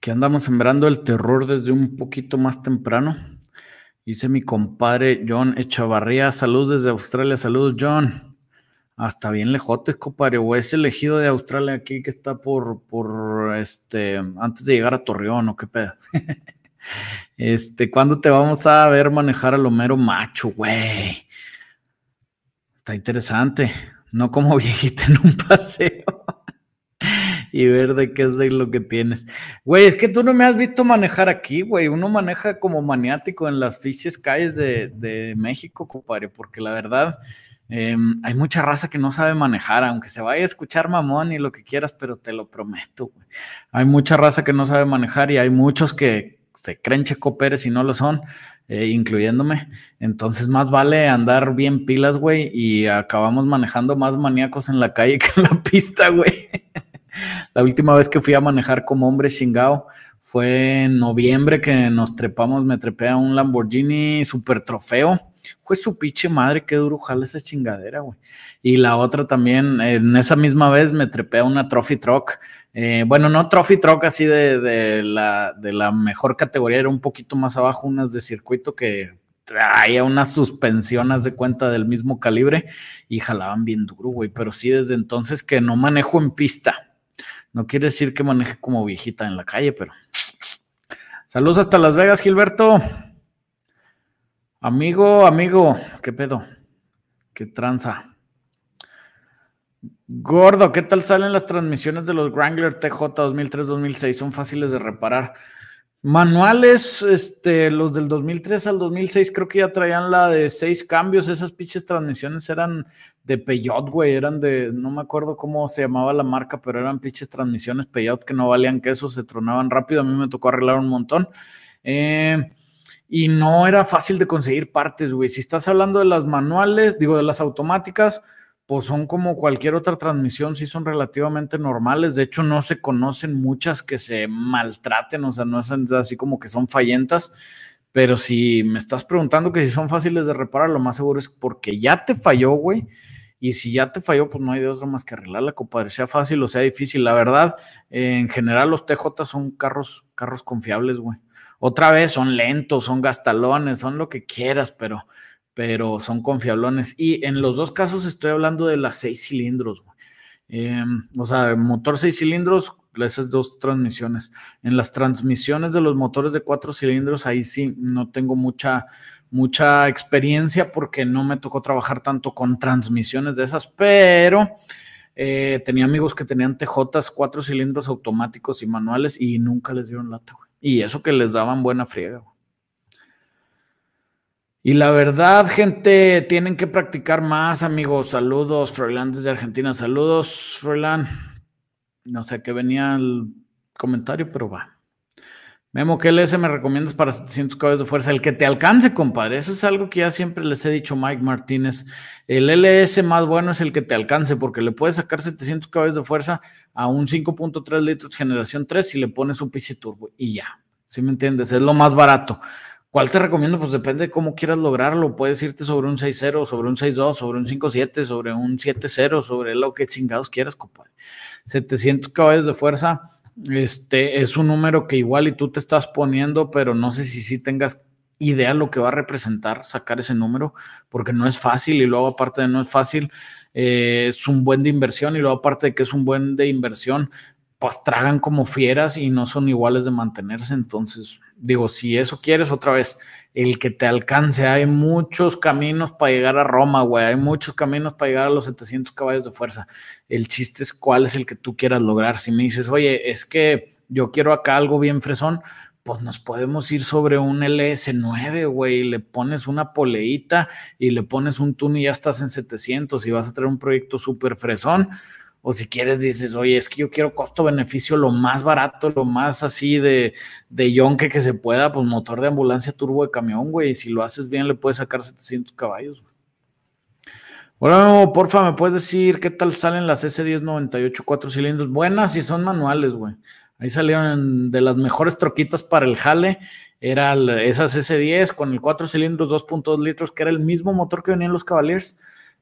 Que andamos sembrando el terror desde un poquito más temprano. Dice mi compadre John Echavarría, saludos desde Australia, saludos John. Hasta bien lejotes, compadre, o es elegido de Australia aquí que está antes de llegar a Torreón, ¿o qué pedo? ¿Cuándo te vamos a ver manejar al Homero macho, güey? Está interesante, no como viejita en un paseo. Y ver de qué es de lo que tienes. Güey, es que tú no me has visto manejar aquí, güey. Uno maneja como maniático en las fiches calles de México, compadre, porque la verdad hay mucha raza que no sabe manejar, aunque se vaya a escuchar mamón y lo que quieras, pero te lo prometo, güey. Hay mucha raza que no sabe manejar y hay muchos que se creen Checo Pérez y no lo son, incluyéndome. Entonces más vale andar bien pilas, güey, y acabamos manejando más maníacos en la calle que en la pista, güey. La última vez que fui a manejar como hombre chingao fue en noviembre que me trepé a un Lamborghini Super Trofeo. Fue su pinche madre, qué duro jala esa chingadera, güey. Y la otra también, en esa misma vez me trepé a una Trophy Truck. Bueno, no Trophy Truck así de la mejor categoría, era un poquito más abajo, unas de circuito que traía unas suspensiones de cuenta del mismo calibre y jalaban bien duro, güey. Pero sí, desde entonces que no manejo en pista. No quiere decir que maneje como viejita en la calle, pero... Saludos hasta Las Vegas, Gilberto. Amigo, ¿qué pedo? ¿Qué tranza? Gordo, ¿qué tal salen las transmisiones de los Wrangler TJ 2003-2006? Son fáciles de reparar. Manuales, los del 2003 al 2006 creo que ya traían la de 6 cambios. Esas pinches transmisiones eran de Peugeot, güey, eran no me acuerdo cómo se llamaba la marca, pero eran pinches transmisiones Peugeot que no valían queso, se tronaban rápido. A mí me tocó arreglar un montón. Y no era fácil de conseguir partes, güey. Si estás hablando de las manuales, digo, de las automáticas, pues son como cualquier otra transmisión, sí son relativamente normales. De hecho, no se conocen muchas que se maltraten, o sea, no es así como que son fallentas. Pero si me estás preguntando que si son fáciles de reparar, lo más seguro es porque ya te falló, güey. Y si ya te falló, pues no hay de otra más que arreglarla, compadre, sea fácil o sea difícil. La verdad, en general los TJ son carros confiables, güey. Otra vez, son lentos, son gastalones, son lo que quieras, pero son confiablones. Y en los dos casos estoy hablando de las 6 cilindros, güey. O sea, motor 6 cilindros, esas dos transmisiones. En las transmisiones de los motores de 4 cilindros, ahí sí no tengo mucha experiencia porque no me tocó trabajar tanto con transmisiones de esas, pero tenía amigos que tenían TJs 4 cilindros automáticos y manuales y nunca les dieron lata, güey. Y eso que les daban buena friega, güey. Y la verdad, gente, tienen que practicar más, amigos. Saludos, Froilán desde Argentina. Saludos, Froilán. No sé a qué venía el comentario, pero va. Memo, ¿qué LS me recomiendas para 700 caballos de fuerza? El que te alcance, compadre. Eso es algo que ya siempre les he dicho, Mike Martínez. El LS más bueno es el que te alcance, porque le puedes sacar 700 caballos de fuerza a un 5.3 litros generación 3 si le pones un PC turbo y ya. ¿Sí me entiendes? Es lo más barato. ¿Cuál te recomiendo? Pues depende de cómo quieras lograrlo. Puedes irte sobre un 6.0, sobre un 6.2, sobre un 5.7, sobre un 7.0, sobre lo que chingados quieras, compadre. 700 caballos de fuerza es un número que igual y tú te estás poniendo, pero no sé si tengas idea lo que va a representar sacar ese número, porque no es fácil y luego aparte de no es fácil, es un buen de inversión y luego aparte de que es un buen de inversión, pues tragan como fieras y no son iguales de mantenerse. Entonces, digo, si eso quieres, otra vez, el que te alcance. Hay muchos caminos para llegar a Roma, güey. Hay muchos caminos para llegar a los 700 caballos de fuerza. El chiste es cuál es el que tú quieras lograr. Si me dices, oye, es que yo quiero acá algo bien fresón, pues nos podemos ir sobre un LS9, güey. Le pones una poleita y le pones un tune y ya estás en 700 y vas a tener un proyecto súper fresón. O si quieres, dices, oye, es que yo quiero costo-beneficio lo más barato, lo más así de yonke que se pueda, pues motor de ambulancia turbo de camión, güey. Y si lo haces bien, le puedes sacar 700 caballos. Bueno, porfa, ¿me puedes decir qué tal salen las S1098 4 cilindros? Buenas y son manuales, güey. Ahí salieron de las mejores troquitas para el jale. Era esas S10 con el 4 cilindros, 2.2 litros, que era el mismo motor que venían los Cavaliers.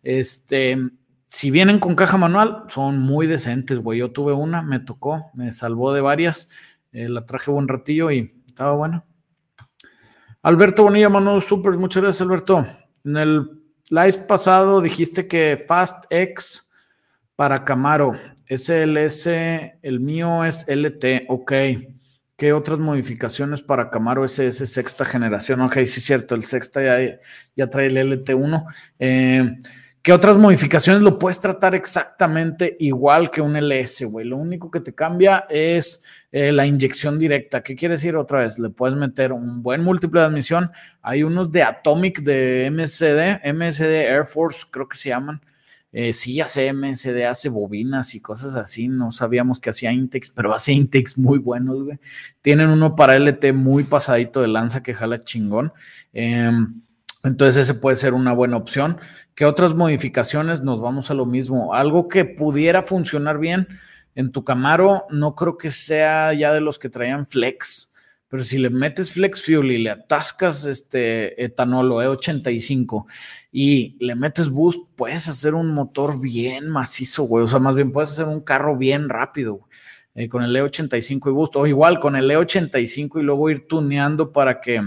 Si vienen con caja manual, son muy decentes, güey. Yo tuve una, me tocó, me salvó de varias. La traje buen ratillo y estaba buena. Alberto Bonilla, mano, super, muchas gracias, Alberto. En el live pasado dijiste que Fast X para Camaro, SLS, el mío es LT, ok. ¿Qué otras modificaciones para Camaro SS sexta generación? Ok, sí es cierto, el sexta ya trae el LT1. ¿Qué otras modificaciones lo puedes tratar exactamente igual que un LS, güey? Lo único que te cambia es la inyección directa. ¿Qué quiere decir otra vez? Le puedes meter un buen múltiple de admisión. Hay unos de Atomic de MSD Air Force, creo que se llaman. Sí, ya sé, MSD hace bobinas y cosas así. No sabíamos que hacía intakes, pero hace intakes muy buenos, güey. Tienen uno para LT muy pasadito de lanza que jala chingón. Entonces ese puede ser una buena opción. ¿Qué otras modificaciones? Nos vamos a lo mismo. Algo que pudiera funcionar bien en tu Camaro, no creo que sea ya de los que traían flex, pero si le metes flex fuel y le atascas etanol o E85 y le metes boost, puedes hacer un motor bien macizo, güey. O sea, más bien puedes hacer un carro bien rápido, con el E85 y boost, o igual con el E85 y luego ir tuneando para que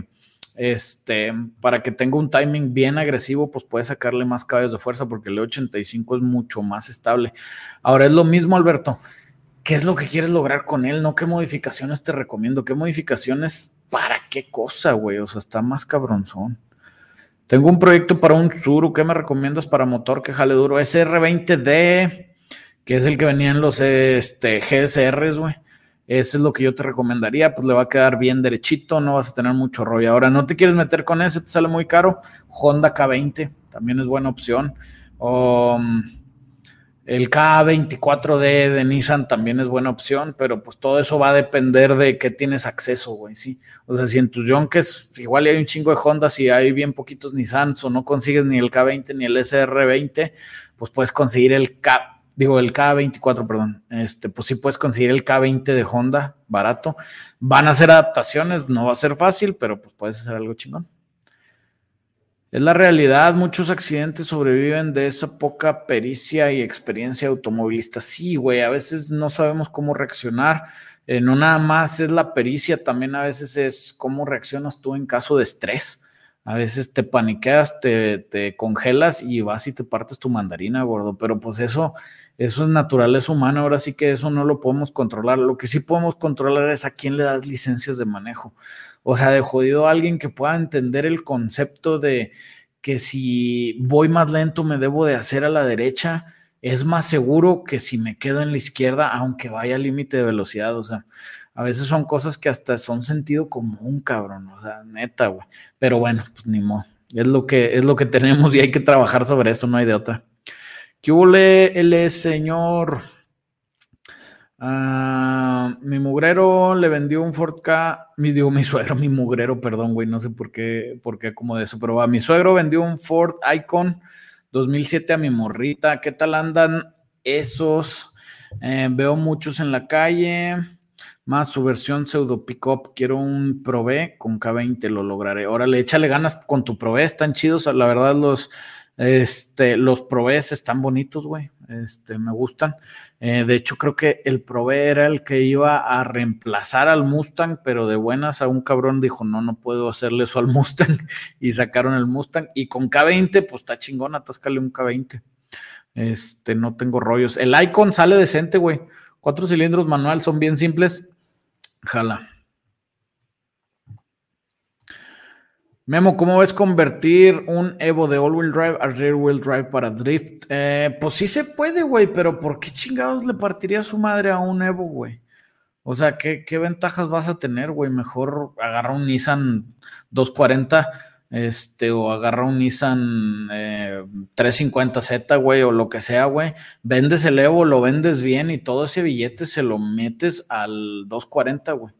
tenga un timing bien agresivo, pues puedes sacarle más caballos de fuerza porque el E85 es mucho más estable. Ahora es lo mismo, Alberto. ¿Qué es lo que quieres lograr con él? ¿No? ¿Qué modificaciones te recomiendo? ¿Qué modificaciones para qué cosa, güey? O sea, está más cabronzón. Tengo un proyecto para un Tsuru. ¿Qué me recomiendas para motor que jale duro? SR20D, que es el que venía en los GSRs, güey. Ese es lo que yo te recomendaría, pues le va a quedar bien derechito, no vas a tener mucho rollo. Ahora, no te quieres meter con ese, te sale muy caro. Honda K20 también es buena opción. El K24D de Nissan también es buena opción, pero pues todo eso va a depender de qué tienes acceso, güey, ¿sí? O sea, si en tus Yonkes igual hay un chingo de Hondas y hay bien poquitos Nissans o no consigues ni el K20 ni el SR20, pues puedes conseguir el K24, perdón. Pues sí puedes conseguir el K20 de Honda barato. Van a hacer adaptaciones, no va a ser fácil, pero pues puedes hacer algo chingón. Es la realidad, muchos accidentes sobreviven de esa poca pericia y experiencia automovilista. Sí, güey, a veces no sabemos cómo reaccionar. No nada más es la pericia, también a veces es cómo reaccionas tú en caso de estrés. A veces te paniqueas, te congelas y vas y te partes tu mandarina, gordo. Pero pues eso es naturaleza humana. Ahora sí que eso no lo podemos controlar. Lo que sí podemos controlar es a quién le das licencias de manejo. O sea, de jodido a alguien que pueda entender el concepto de que si voy más lento me debo de hacer a la derecha, es más seguro que si me quedo en la izquierda, aunque vaya al límite de velocidad. O sea, a veces son cosas que hasta son sentido común, cabrón. O sea, neta, güey. Pero bueno, pues ni modo. Es lo que tenemos y hay que trabajar sobre eso, no hay de otra. ¿Qué hubo, señor? Mi mugrero le vendió un Ford K, mi suegro, mi mugrero, perdón, güey, no sé por qué como de eso, pero a mi suegro vendió un Ford Icon 2007 a mi morrita. ¿Qué tal andan esos? Veo muchos en la calle, más su versión pseudo pickup. Quiero un Probe con K20, lo lograré. Órale, échale ganas con tu Probe, están chidos, la verdad los Probes están bonitos, güey. Me gustan. De hecho, creo que el Probe era el que iba a reemplazar al Mustang, pero de buenas a un cabrón dijo, no puedo hacerle eso al Mustang, y sacaron el Mustang. Y con K20, pues está chingón, atáscale un K20. No tengo rollos. El Icon sale decente, güey. 4 cilindros manual, son bien simples. Jala. Memo, ¿cómo ves convertir un Evo de all-wheel drive a rear-wheel drive para drift? Pues sí se puede, güey, pero ¿por qué chingados le partiría su madre a un Evo, güey? O sea, ¿qué ventajas vas a tener, güey? Mejor agarra un Nissan 240, o agarra un Nissan 350Z, güey, o lo que sea, güey. Vendes el Evo, lo vendes bien y todo ese billete se lo metes al 240, güey.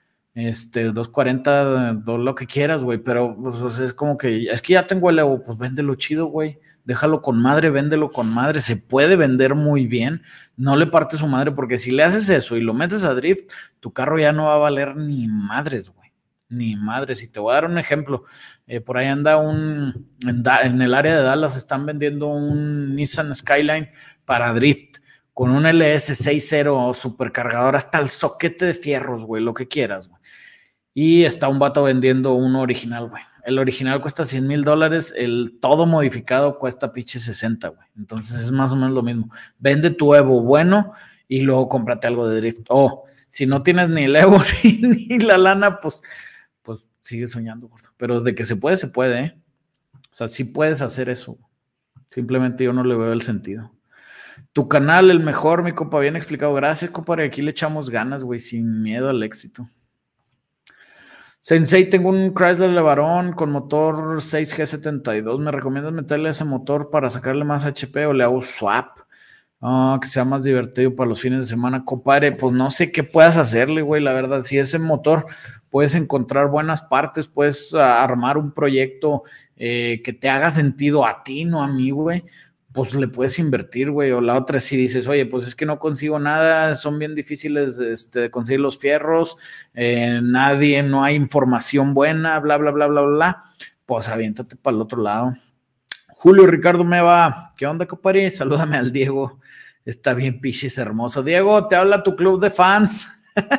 240, lo que quieras, güey, pero pues, es como que, es que ya tengo el Evo, pues véndelo chido, güey, déjalo con madre, véndelo con madre, se puede vender muy bien, no le partes su madre, porque si le haces eso y lo metes a drift, tu carro ya no va a valer ni madres, güey, ni madres. Y te voy a dar un ejemplo, por ahí anda en el área de Dallas están vendiendo un Nissan Skyline para drift, con un LS60 supercargador hasta el soquete de fierros, güey, lo que quieras, güey. Y está un vato vendiendo uno original, güey. El original cuesta $100,000, el todo modificado cuesta pinche 60, güey. Entonces es más o menos lo mismo. Vende tu Evo bueno y luego cómprate algo de drift. Si no tienes ni el Evo ni la lana, pues sigue soñando, gordo. Pero de que se puede, ¿eh? O sea, sí puedes hacer eso. Simplemente yo no le veo el sentido. Tu canal, el mejor, mi compa, bien explicado. Gracias, compadre. Aquí le echamos ganas, güey, sin miedo al éxito. Sensei, tengo un Chrysler LeBaron con motor 6G72. ¿Me recomiendas meterle ese motor para sacarle más HP o le hago swap? Que sea más divertido para los fines de semana, compadre. Pues no sé qué puedas hacerle, güey, la verdad. Si ese motor puedes encontrar buenas partes, puedes armar un proyecto que te haga sentido a ti, no a mí, güey, pues le puedes invertir, güey. O la otra, si dices, oye, pues es que no consigo nada, son bien difíciles de conseguir los fierros, no hay información buena, bla, bla, bla, bla, bla, pues aviéntate para el otro lado. Julio Ricardo Meva, ¿qué onda, compadre? Salúdame al Diego, está bien pichis hermoso. Diego, te habla tu club de fans.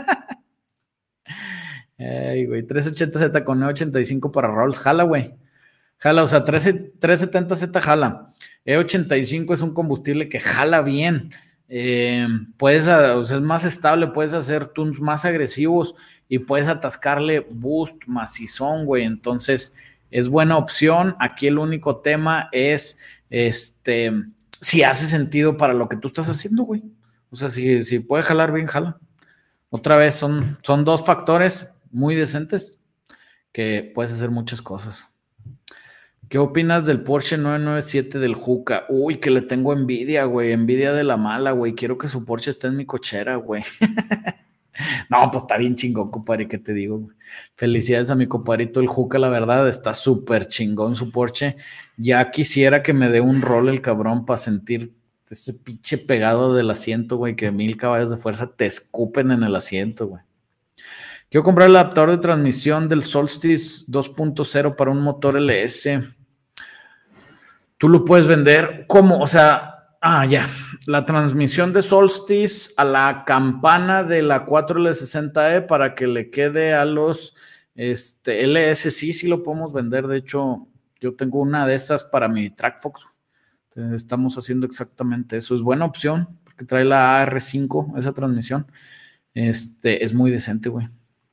Ay, güey, 380Z con 985 para Rolls, jala, güey. Jala, o sea, 370Z jala. E85 es un combustible que jala bien. O sea, es más estable, puedes hacer tunes más agresivos y puedes atascarle boost macizón, güey. Entonces, es buena opción. Aquí el único tema es si hace sentido para lo que tú estás haciendo, güey. O sea, si puede jalar bien, jala. Otra vez, son dos factores muy decentes que puedes hacer muchas cosas. ¿Qué opinas del Porsche 997 del Juca? Uy, que le tengo envidia, güey. Envidia de la mala, güey. Quiero que su Porsche esté en mi cochera, güey. No, pues está bien chingón, compadre, ¿qué te digo, güey? Felicidades a mi compadrito el Juca, la verdad, está súper chingón su Porsche. Ya quisiera que me dé un rol el cabrón para sentir ese pinche pegado del asiento, güey, que 1000 caballos de fuerza te escupen en el asiento, güey. Quiero comprar el adaptador de transmisión del Solstice 2.0 para un motor LS. Tú lo puedes vender como, o sea, ya. La transmisión de Solstice a la campana de la 4L60E para que le quede a los LS, sí lo podemos vender. De hecho, yo tengo una de esas para mi TrackFox. Estamos haciendo exactamente eso. Es buena opción porque trae la AR5, esa transmisión. Es muy decente, güey.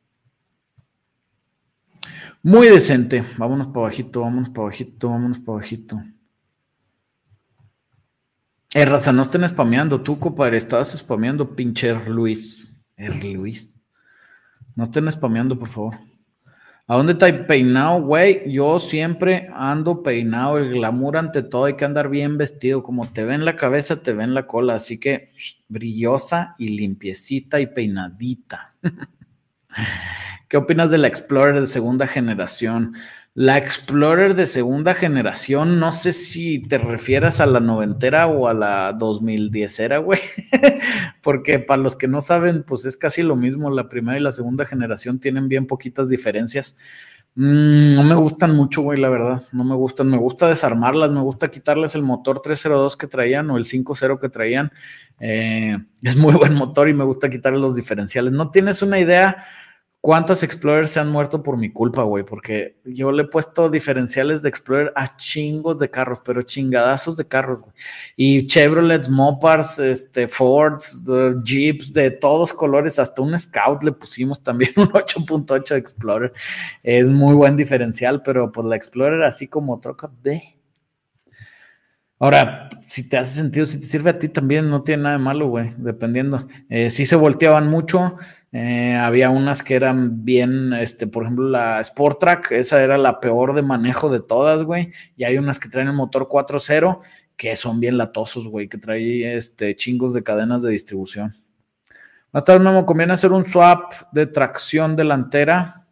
Muy decente. Vámonos para bajito, vámonos para bajito, vámonos para bajito. Raza, no estén spameando, tú, compadre, estabas spameando, pinche Luis. Luis. No estén spameando, por favor. ¿A dónde está peinado, güey? Yo siempre ando peinado, el glamour ante todo, hay que andar bien vestido, como te ven la cabeza, te ven la cola, así que brillosa y limpiecita y peinadita. ¿Qué opinas de la Explorer de segunda generación? La Explorer de segunda generación, no sé si te refieras a la noventera o a la 2010era, güey. Porque para los que no saben, pues es casi lo mismo. La primera y la segunda generación tienen bien poquitas diferencias. No me gustan mucho, güey, la verdad. No me gustan. Me gusta desarmarlas, me gusta quitarles el motor 302 que traían o el 5.0 que traían. Es muy buen motor y me gusta quitarles los diferenciales. No tienes una idea ¿cuántas Explorers se han muerto por mi culpa, güey? Porque yo le he puesto diferenciales de Explorer a chingos de carros, pero chingadazos de carros, güey. Y Chevrolets, Mopars, Fords, Jeeps, de todos colores, hasta un Scout le pusimos también un 8.8 Explorer. Es muy buen diferencial, pero pues la Explorer así como troca, de... Ahora, si te hace sentido, si te sirve a ti también, no tiene nada de malo, güey, dependiendo. Sí se volteaban mucho, había unas que eran bien, por ejemplo, la Sport Track, esa era la peor de manejo de todas, güey, y hay unas que traen el motor 4.0 que son bien latosos, güey, que traen chingos de cadenas de distribución. Más tarde, Memo, conviene hacer un swap de tracción delantera.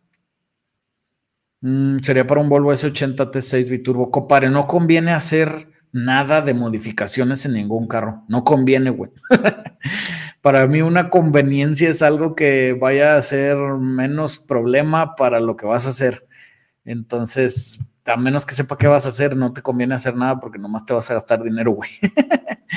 Sería para un Volvo S80 T6 biturbo. Compadre, no conviene hacer nada de modificaciones en ningún carro. No conviene, güey. Para mí una conveniencia es algo que vaya a ser menos problema para lo que vas a hacer. Entonces, a menos que sepa qué vas a hacer, no te conviene hacer nada porque nomás te vas a gastar dinero, güey.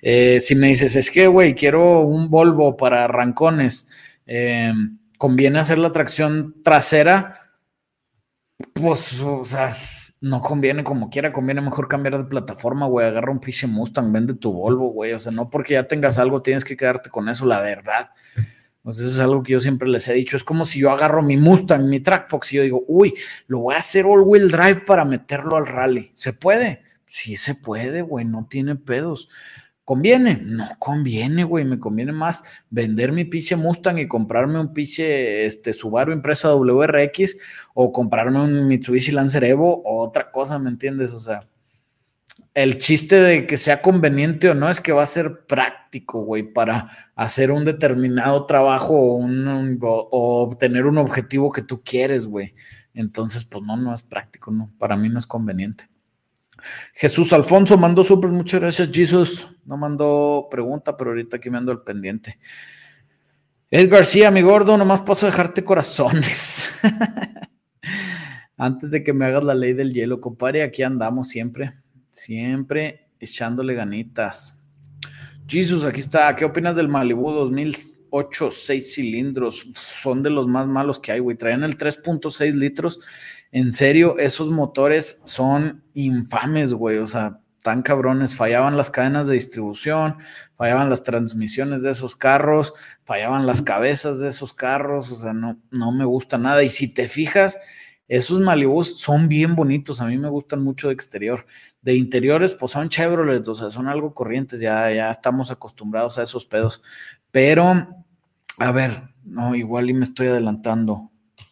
Si me dices, es que, güey, quiero un Volvo para arrancones, conviene hacer la tracción trasera, pues, o sea, no conviene como quiera, conviene mejor cambiar de plataforma, güey, agarra un pinche Mustang, vende tu Volvo, güey, o sea, no porque ya tengas algo tienes que quedarte con eso, la verdad. Pues eso es algo que yo siempre les he dicho. Es como si yo agarro mi Mustang, mi Trackfox y yo digo, uy, lo voy a hacer all-wheel drive para meterlo al rally. ¿Se puede? Sí se puede, güey, no tiene pedos. ¿Conviene? No conviene, güey. Me conviene más vender mi pinche Mustang y comprarme un pinche Subaru Impreza WRX o comprarme un Mitsubishi Lancer Evo o otra cosa, ¿me entiendes? O sea, el chiste de que sea conveniente o no es que va a ser práctico, güey, para hacer un determinado trabajo o obtener un objetivo que tú quieres, güey. Entonces, pues no es práctico, no. Para mí no es conveniente. Jesús Alfonso mandó súper, muchas gracias, Jesús. No mandó pregunta, pero ahorita aquí me ando al pendiente. Ed García, mi gordo, nomás paso a dejarte corazones. Antes de que me hagas la ley del hielo, compadre, aquí andamos siempre echándole ganitas. Jesus, aquí está. ¿Qué opinas del Malibu 2008, 6 cilindros? Son de los más malos que hay, güey. Traían el 3.6 litros. En serio, esos motores son infames, güey. O sea, tan cabrones. Fallaban las cadenas de distribución, fallaban las transmisiones de esos carros, fallaban las cabezas de esos carros. O sea, no me gusta nada. Y si te fijas, esos Malibus son bien bonitos, a mí me gustan mucho de exterior. De interiores, pues son Chevrolet, o sea, son algo corrientes, ya estamos acostumbrados a esos pedos. Pero, a ver, no, igual y me estoy adelantando.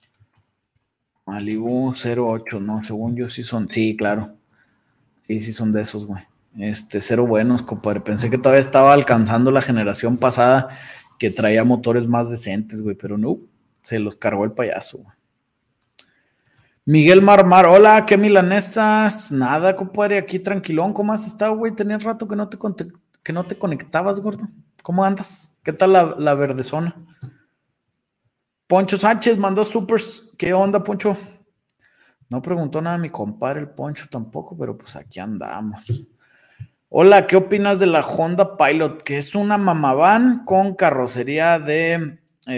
Malibu 08, no, según yo sí son, sí, claro. Sí son de esos, güey. Cero buenos, compadre. Pensé que todavía estaba alcanzando la generación pasada que traía motores más decentes, güey, pero no, se los cargó el payaso, güey. Miguel Marmar, hola, ¿qué milanesas? Nada, compadre, aquí tranquilón, ¿cómo has estado, güey? Tenías rato que no te conectabas, gordo. ¿Cómo andas? ¿Qué tal la verdezona? Poncho Sánchez mandó supers. ¿Qué onda, Poncho? No preguntó nada mi compadre, el Poncho tampoco, pero pues aquí andamos. Hola, ¿qué opinas de la Honda Pilot? Que es una mamavan con carrocería de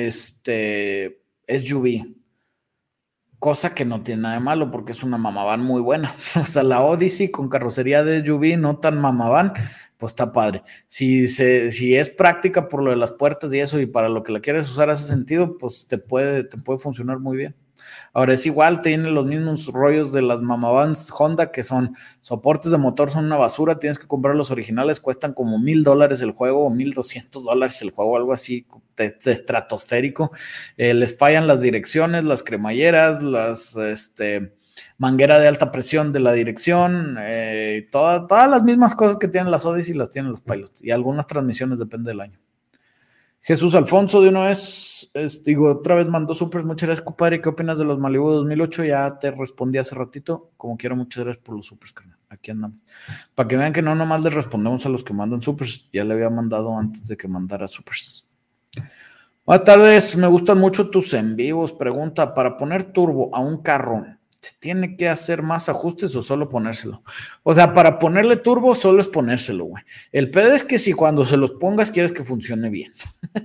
SUV. Cosa que no tiene nada de malo porque es una mamavan muy buena. O sea, la Odyssey con carrocería de SUV no tan mamavan, pues está padre. Si es práctica por lo de las puertas y eso y para lo que la quieres usar hace sentido, pues te puede funcionar muy bien. Ahora es igual, tiene los mismos rollos de las mamavans Honda, que son soportes de motor, son una basura, tienes que comprar los originales, cuestan como $1,000 el juego o $1,200 el juego, algo así estratosférico. Les fallan las direcciones, las cremalleras, las manguera de alta presión de la dirección, todas las mismas cosas que tienen las Odyssey las tienen los Pilots y algunas transmisiones, depende del año. Jesús Alfonso de una vez, otra vez mandó supers, muchas gracias, compadre. ¿Qué opinas de los Malibu 2008? Ya te respondí hace ratito. Como quiero, muchas gracias por los supers, carnal. Aquí andamos. Para que vean que no nomás les respondemos a los que mandan supers. Ya le había mandado antes de que mandara supers. Buenas tardes, me gustan mucho tus en vivos. Pregunta, para poner turbo a un carro, ¿se tiene que hacer más ajustes o solo ponérselo? O sea, para ponerle turbo solo es ponérselo, güey. El pedo es que si cuando se los pongas quieres que funcione bien.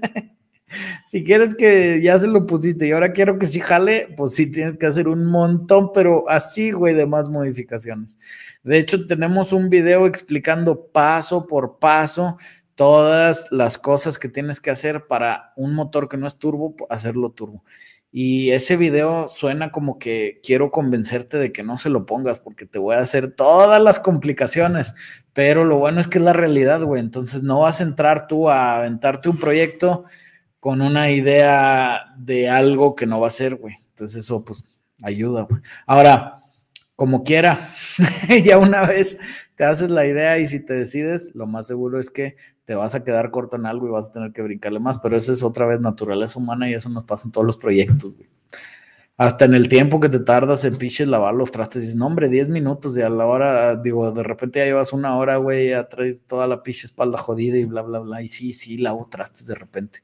Si quieres que ya se lo pusiste y ahora quiero que sí jale, pues sí tienes que hacer un montón, pero así, güey, de más modificaciones. De hecho, tenemos un video explicando paso por paso todas las cosas que tienes que hacer para un motor que no es turbo, hacerlo turbo. Y ese video suena como que quiero convencerte de que no se lo pongas porque te voy a hacer todas las complicaciones, pero lo bueno es que es la realidad, güey. Entonces no vas a entrar tú a aventarte un proyecto con una idea de algo que no va a ser, güey. Entonces eso, pues, ayuda, güey. Ahora, como quiera, ya una vez te haces la idea y si te decides, lo más seguro es que te vas a quedar corto en algo y vas a tener que brincarle más, pero eso es otra vez naturaleza humana y eso nos pasa en todos los proyectos, güey. Hasta en el tiempo que te tardas en pinches lavar los trastes, dices, no, hombre, 10 minutos y a la hora, digo, de repente ya llevas una hora, güey, a traer toda la pinche espalda jodida y bla, bla, bla, y sí, lavo trastes de repente.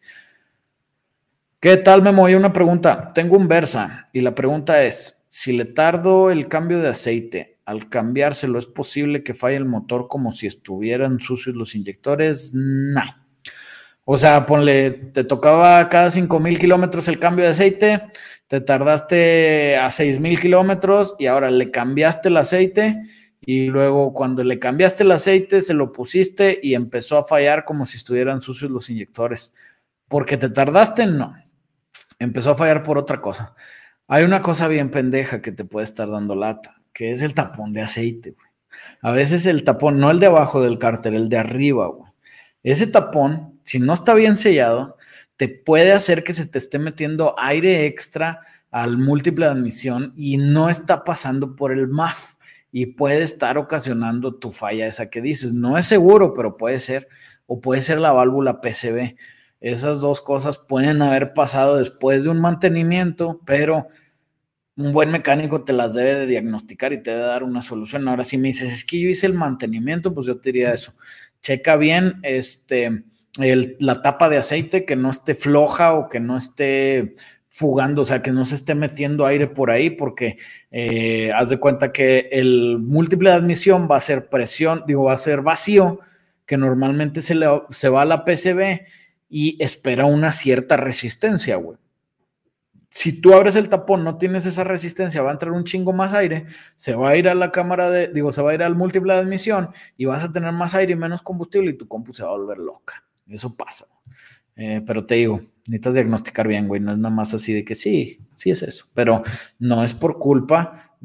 ¿Qué tal, Memo? Una pregunta. Tengo un Versa y la pregunta es, si le tardo el cambio de aceite, al cambiárselo, ¿es posible que falle el motor como si estuvieran sucios los inyectores? No. O sea, ponle, te tocaba cada 5,000 kilómetros el cambio de aceite, te tardaste a 6,000 kilómetros y ahora le cambiaste el aceite y luego cuando le cambiaste el aceite se lo pusiste y empezó a fallar como si estuvieran sucios los inyectores. ¿Porque te tardaste? No. Empezó a fallar por otra cosa. Hay una cosa bien pendeja que te puede estar dando lata, que es el tapón de aceite, güey. A veces el tapón, no el de abajo del cárter, el de arriba, güey. Ese tapón, si no está bien sellado, te puede hacer que se te esté metiendo aire extra al múltiple de admisión y no está pasando por el MAF y puede estar ocasionando tu falla esa que dices. No es seguro, pero puede ser, o puede ser la válvula PCV. Esas dos cosas pueden haber pasado después de un mantenimiento, pero un buen mecánico te las debe de diagnosticar y te debe dar una solución. Ahora, si me dices, es que yo hice el mantenimiento, pues yo te diría eso. Checa bien la tapa de aceite, que no esté floja o que no esté fugando, o sea, que no se esté metiendo aire por ahí, porque haz de cuenta que el múltiple de admisión va a ser presión, va a ser vacío, que normalmente se va a la PCB y espera una cierta resistencia, güey. Si tú abres el tapón, no tienes esa resistencia, va a entrar un chingo más aire, se va a ir a la cámara se va a ir al múltiple de admisión y vas a tener más aire y menos combustible y tu compu se va a volver loca. Eso pasa. Pero te digo, necesitas diagnosticar bien, güey, no es nada más así de que sí es eso, pero no es por culpa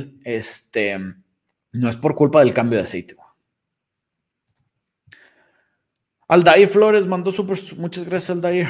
no es por culpa del cambio de aceite, güey. Aldair Flores mandó muchas gracias, Aldair.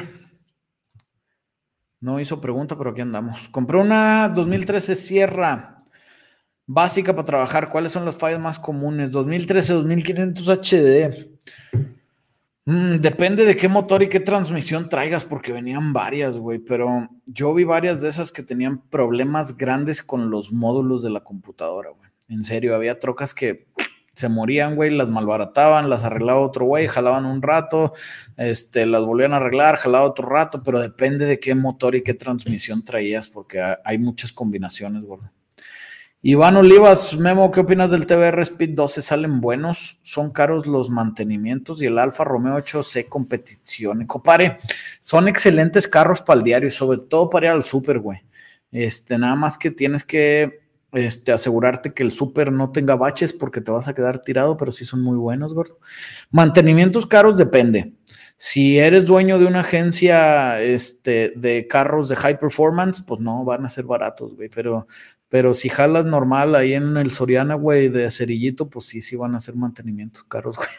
No hizo pregunta, pero aquí andamos. Compré una 2013 Sierra básica para trabajar. ¿Cuáles son las fallas más comunes? 2013, 2500 HD. Depende de qué motor y qué transmisión traigas, porque venían varias, güey. Pero yo vi varias de esas que tenían problemas grandes con los módulos de la computadora, güey. En serio, había trocas que se morían, güey, las malbarataban, las arreglaba otro güey, jalaban un rato, las volvían a arreglar, jalaba otro rato, pero depende de qué motor y qué transmisión traías, porque hay muchas combinaciones, güey. Iván Olivas, Memo, ¿qué opinas del TBR Speed 12? ¿Salen buenos? ¿Son caros los mantenimientos? Y el Alfa Romeo 8C competición. Compadre, son excelentes carros para el diario y sobre todo para ir al súper, güey. Nada más que tienes que asegurarte que el súper no tenga baches porque te vas a quedar tirado, pero sí son muy buenos, gordo. Mantenimientos caros depende. Si eres dueño de una agencia de carros de high performance, pues no, van a ser baratos, güey, pero si jalas normal ahí en el Soriana, güey, de Cerillito, pues sí van a ser mantenimientos caros, güey.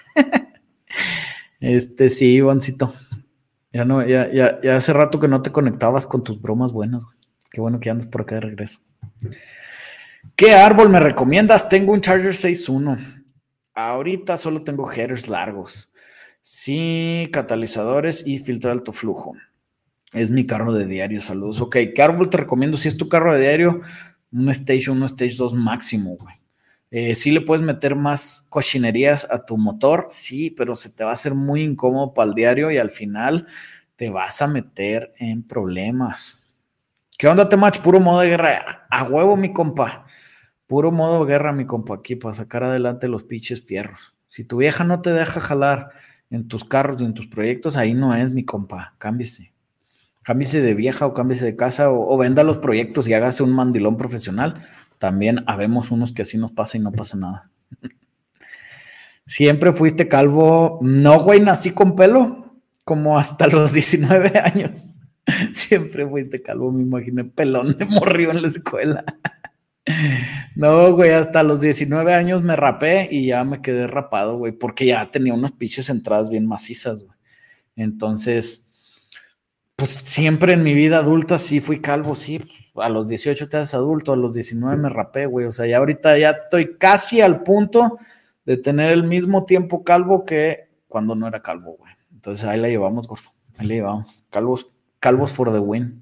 Sí, Ivancito. Ya hace rato que no te conectabas con tus bromas buenas, güey. Qué bueno que andas por acá de regreso. ¿Qué árbol me recomiendas? Tengo un Charger 6.1. Ahorita solo tengo headers largos. Sí, catalizadores y filtro de alto flujo. Es mi carro de diario, saludos. Ok, ¿qué árbol te recomiendo? Si es tu carro de diario, un Stage 1, Stage 2 máximo, güey. Sí le puedes meter más cochinerías a tu motor, sí, pero se te va a hacer muy incómodo para el diario y al final te vas a meter en problemas. ¿Qué onda, Temach? Puro modo de guerra. A huevo, mi compa. Puro modo de guerra, mi compa, aquí para sacar adelante los pinches fierros. Si tu vieja no te deja jalar en tus carros y en tus proyectos, ahí no es, mi compa. Cámbiese. Cámbiese de vieja o cámbiese de casa o venda los proyectos y hágase un mandilón profesional. También habemos unos que así nos pasa y no pasa nada. ¿Siempre fuiste calvo? No, güey, nací con pelo, como hasta los 19 años. Siempre fuiste calvo, me imaginé pelón de morrillo en la escuela. No, güey, hasta los 19 años me rapé y ya me quedé rapado, güey, porque ya tenía unas pinches entradas bien macizas, güey. Entonces, pues siempre en mi vida adulta sí fui calvo, sí. A los 18 te haces adulto, a los 19 me rapé, güey. O sea, ya ahorita ya estoy casi al punto de tener el mismo tiempo calvo que cuando no era calvo, güey. Entonces ahí la llevamos, gordo. Ahí la llevamos. Calvos for the win.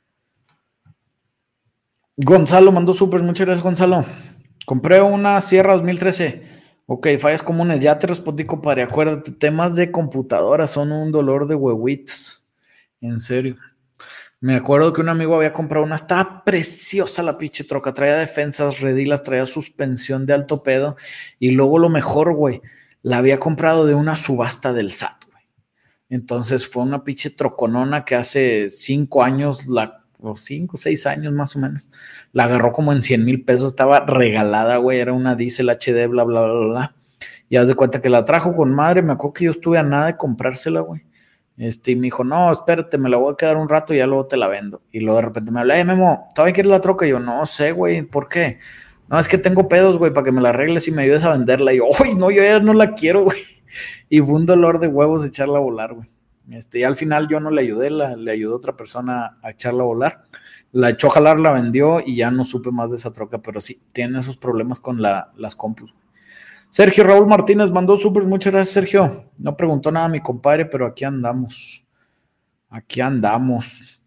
Gonzalo mandó súper, muchas gracias, Gonzalo. Compré una Sierra 2013. Ok, fallas comunes, ya te respondí, compadre. Acuérdate, temas de computadora son un dolor de huevitos. En serio. Me acuerdo que un amigo había comprado una, estaba preciosa la pinche troca, traía defensas, redilas, traía suspensión de alto pedo y luego lo mejor, güey, la había comprado de una subasta del SAT, güey. Entonces fue una pinche troconona que hace 5 años, o 5, 6 años más o menos, la agarró como en 100,000 pesos, estaba regalada, güey, era una Diesel HD, bla, bla, bla, bla. Y haz de cuenta que la trajo con madre, me acuerdo que yo estuve a nada de comprársela, güey. Y me dijo, no, espérate, me la voy a quedar un rato y ya luego te la vendo. Y luego de repente me habla, Memo, ¿todavía quieres la troca? Y yo, no sé, güey, ¿por qué? No, es que tengo pedos, güey, para que me la arregles y me ayudes a venderla. Y yo, uy, no, yo ya no la quiero, güey. Y fue un dolor de huevos echarla a volar, güey. Y al final yo no le ayudé, le ayudó otra persona a echarla a volar. La echó a jalar, la vendió y ya no supe más de esa troca, pero sí, tiene esos problemas con las compus. Sergio Raúl Martínez mandó supers, muchas gracias, Sergio. No preguntó nada mi compadre, pero aquí andamos. Aquí andamos.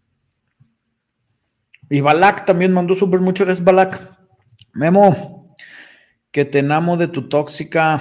Y Balak también mandó supers, muchas gracias, Balak. Memo, que te enamo de tu tóxica.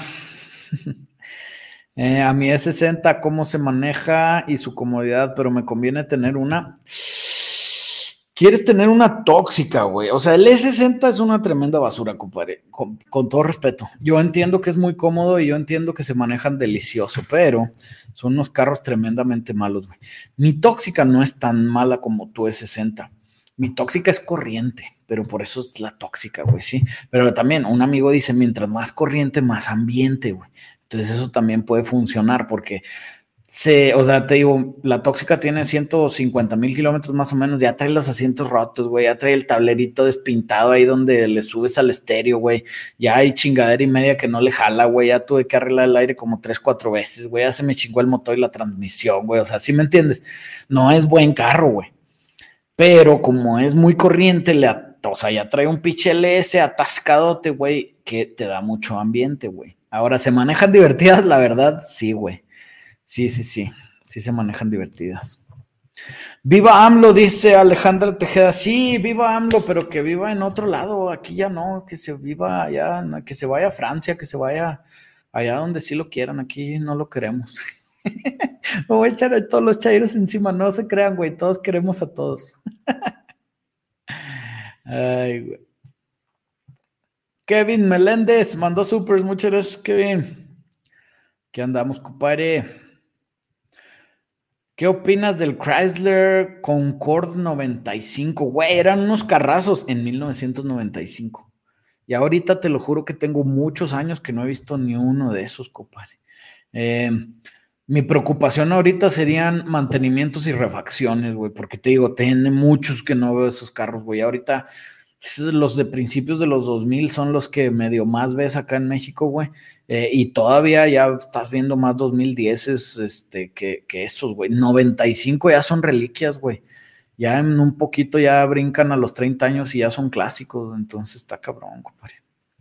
A mi E60, cómo se maneja y su comodidad, pero me conviene tener una. Quieres tener una tóxica, güey. O sea, el E60 es una tremenda basura, compadre. Con todo respeto. Yo entiendo que es muy cómodo y yo entiendo que se manejan delicioso, pero son unos carros tremendamente malos, güey. Mi tóxica no es tan mala como tu E60. Mi tóxica es corriente, pero por eso es la tóxica, güey, sí. Pero también un amigo dice, mientras más corriente, más ambiente, güey. Entonces eso también puede funcionar porque o sea, te digo, la tóxica tiene 150,000 kilómetros más o menos, ya trae los asientos rotos, güey, ya trae el tablerito despintado ahí donde le subes al estéreo, güey, ya hay chingadera y media que no le jala, güey, ya tuve que arreglar el aire como 3, 4 veces, güey, ya se me chingó el motor y la transmisión, güey, o sea, ¿sí me entiendes? No es buen carro, güey, pero como es muy corriente, o sea, ya trae un pinche LS atascadote, güey, que te da mucho ambiente, güey. Ahora, ¿se manejan divertidas? La verdad, sí, güey. Sí, sí, sí. Sí se manejan divertidas. Viva AMLO, dice Alejandra Tejeda. Sí, viva AMLO, pero que viva en otro lado. Aquí ya no, que se viva allá, que se vaya a Francia, que se vaya allá donde sí lo quieran. Aquí no lo queremos. Me voy a echar a todos los chairos encima. No se crean, güey. Todos queremos a todos. Ay, güey. Kevin Meléndez mandó supers. Muchas gracias, Kevin. ¿Qué andamos, compadre? ¿Qué opinas del Chrysler Concorde 95? Güey, eran unos carrazos en 1995. Y ahorita te lo juro que tengo muchos años que no he visto ni uno de esos, compadre. Mi preocupación ahorita serían mantenimientos y refacciones, güey, porque te digo, tiene muchos que no veo esos carros, güey. Ahorita los de principios de los 2000 son los que medio más ves acá en México, güey. Y todavía ya estás viendo más 2010 que esos, güey. 95 ya son reliquias, güey. Ya en un poquito ya brincan a los 30 años y ya son clásicos. Entonces está cabrón, compadre.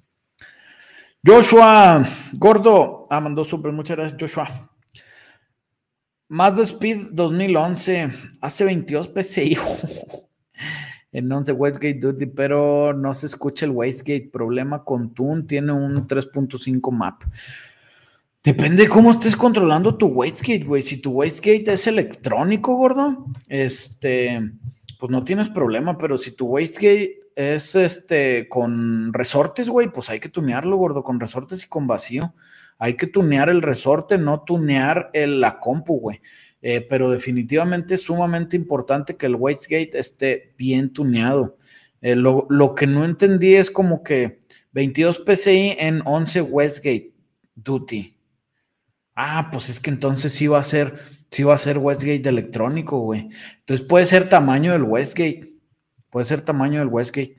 Joshua Gordo. Mandó súper. Muchas gracias, Joshua. Mazda Speed 2011. Hace 22 PSI. En 11 Wastegate Duty, pero no se escucha el Wastegate. Problema con Tune, tiene un 3.5 map. Depende de cómo estés controlando tu Wastegate, güey. Si tu Wastegate es electrónico, gordo, pues no tienes problema, pero si tu Wastegate es con resortes, güey, pues hay que tunearlo, gordo, con resortes y con vacío. Hay que tunear el resorte, no tunear la compu, güey. Pero definitivamente es sumamente importante que el Wastegate esté bien tuneado. Lo que no entendí es como que 22 PSI en 11 Wastegate Duty. Pues es que entonces sí va a ser Westgate electrónico, güey. Entonces puede ser tamaño del Westgate. Puede ser tamaño del Westgate.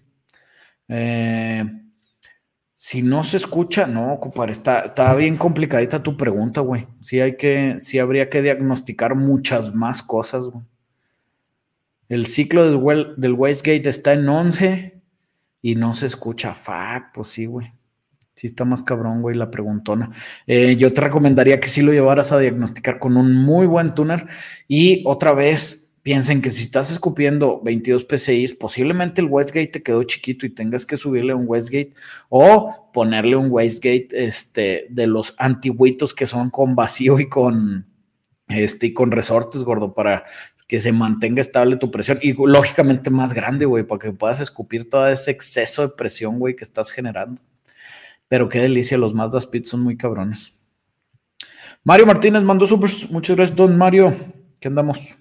Si no se escucha, no, compadre, está bien complicadita tu pregunta, güey. Sí habría que diagnosticar muchas más cosas, güey. El ciclo del Westgate está en 11 y no se escucha. Fuck, pues sí, güey. Sí está más cabrón, güey, la preguntona. Yo te recomendaría que sí lo llevaras a diagnosticar con un muy buen tuner. Y otra vez, piensen que si estás escupiendo 22 PSI, posiblemente el Westgate te quedó chiquito y tengas que subirle un Westgate o ponerle un Westgate de los antiguitos que son con vacío y con resortes, gordo, para que se mantenga estable tu presión y lógicamente más grande, güey, para que puedas escupir todo ese exceso de presión, güey, que estás generando. Pero qué delicia, los Mazda Speed son muy cabrones. Mario Martínez mandó supers. Muchas gracias, don Mario. ¿Qué andamos?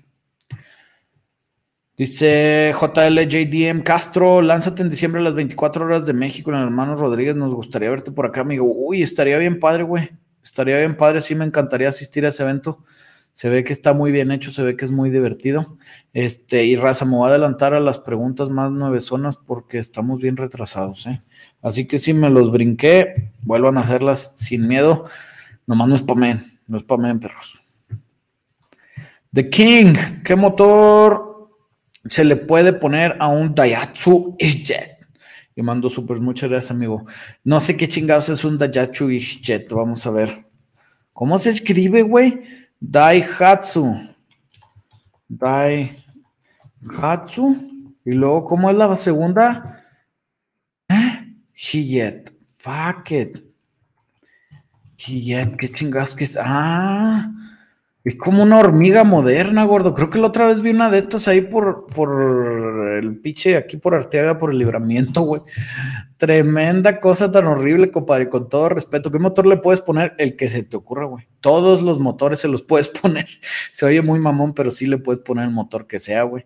Dice JLJDM Castro, lánzate en diciembre a las 24 horas de México en el Hermano Rodríguez. Nos gustaría verte por acá, amigo. Uy, estaría bien padre, güey. Estaría bien padre. Sí, me encantaría asistir a ese evento. Se ve que está muy bien hecho, se ve que es muy divertido. Y raza, me voy a adelantar a las preguntas más nuevezonas porque estamos bien retrasados, ¿eh? Así que si me los brinqué, vuelvan a hacerlas sin miedo. Nomás no spamen, perros. The King, ¿qué motor se le puede poner a un Daihatsu EasyJet? Y mando super, muchas gracias, amigo. No sé qué chingados es un Daihatsu EasyJet, vamos a ver. ¿Cómo se escribe, güey? Daihatsu. Y luego, ¿cómo es la segunda? EasyJet. Fuck it. EasyJet, qué chingados que es. Es como una hormiga moderna, gordo. Creo que la otra vez vi una de estas ahí por el pinche, aquí por Arteaga, por el Libramiento, güey. Tremenda cosa tan horrible, compadre, con todo respeto. ¿Qué motor le puedes poner? El que se te ocurra, güey. Todos los motores se los puedes poner. Se oye muy mamón, pero sí le puedes poner el motor que sea, güey.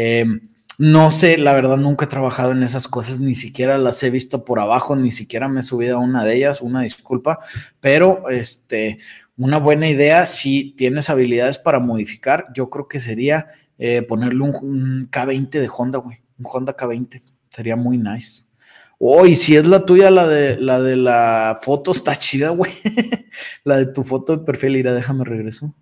No sé, la verdad, nunca he trabajado en esas cosas, ni siquiera las he visto por abajo, ni siquiera me he subido a una de ellas, una disculpa, pero una buena idea, si tienes habilidades para modificar, yo creo que sería ponerle un K20 de Honda, güey, un Honda K20, sería muy nice. Y si es la tuya, la de la foto, está chida, güey. La de tu foto de perfil, mira, déjame regreso.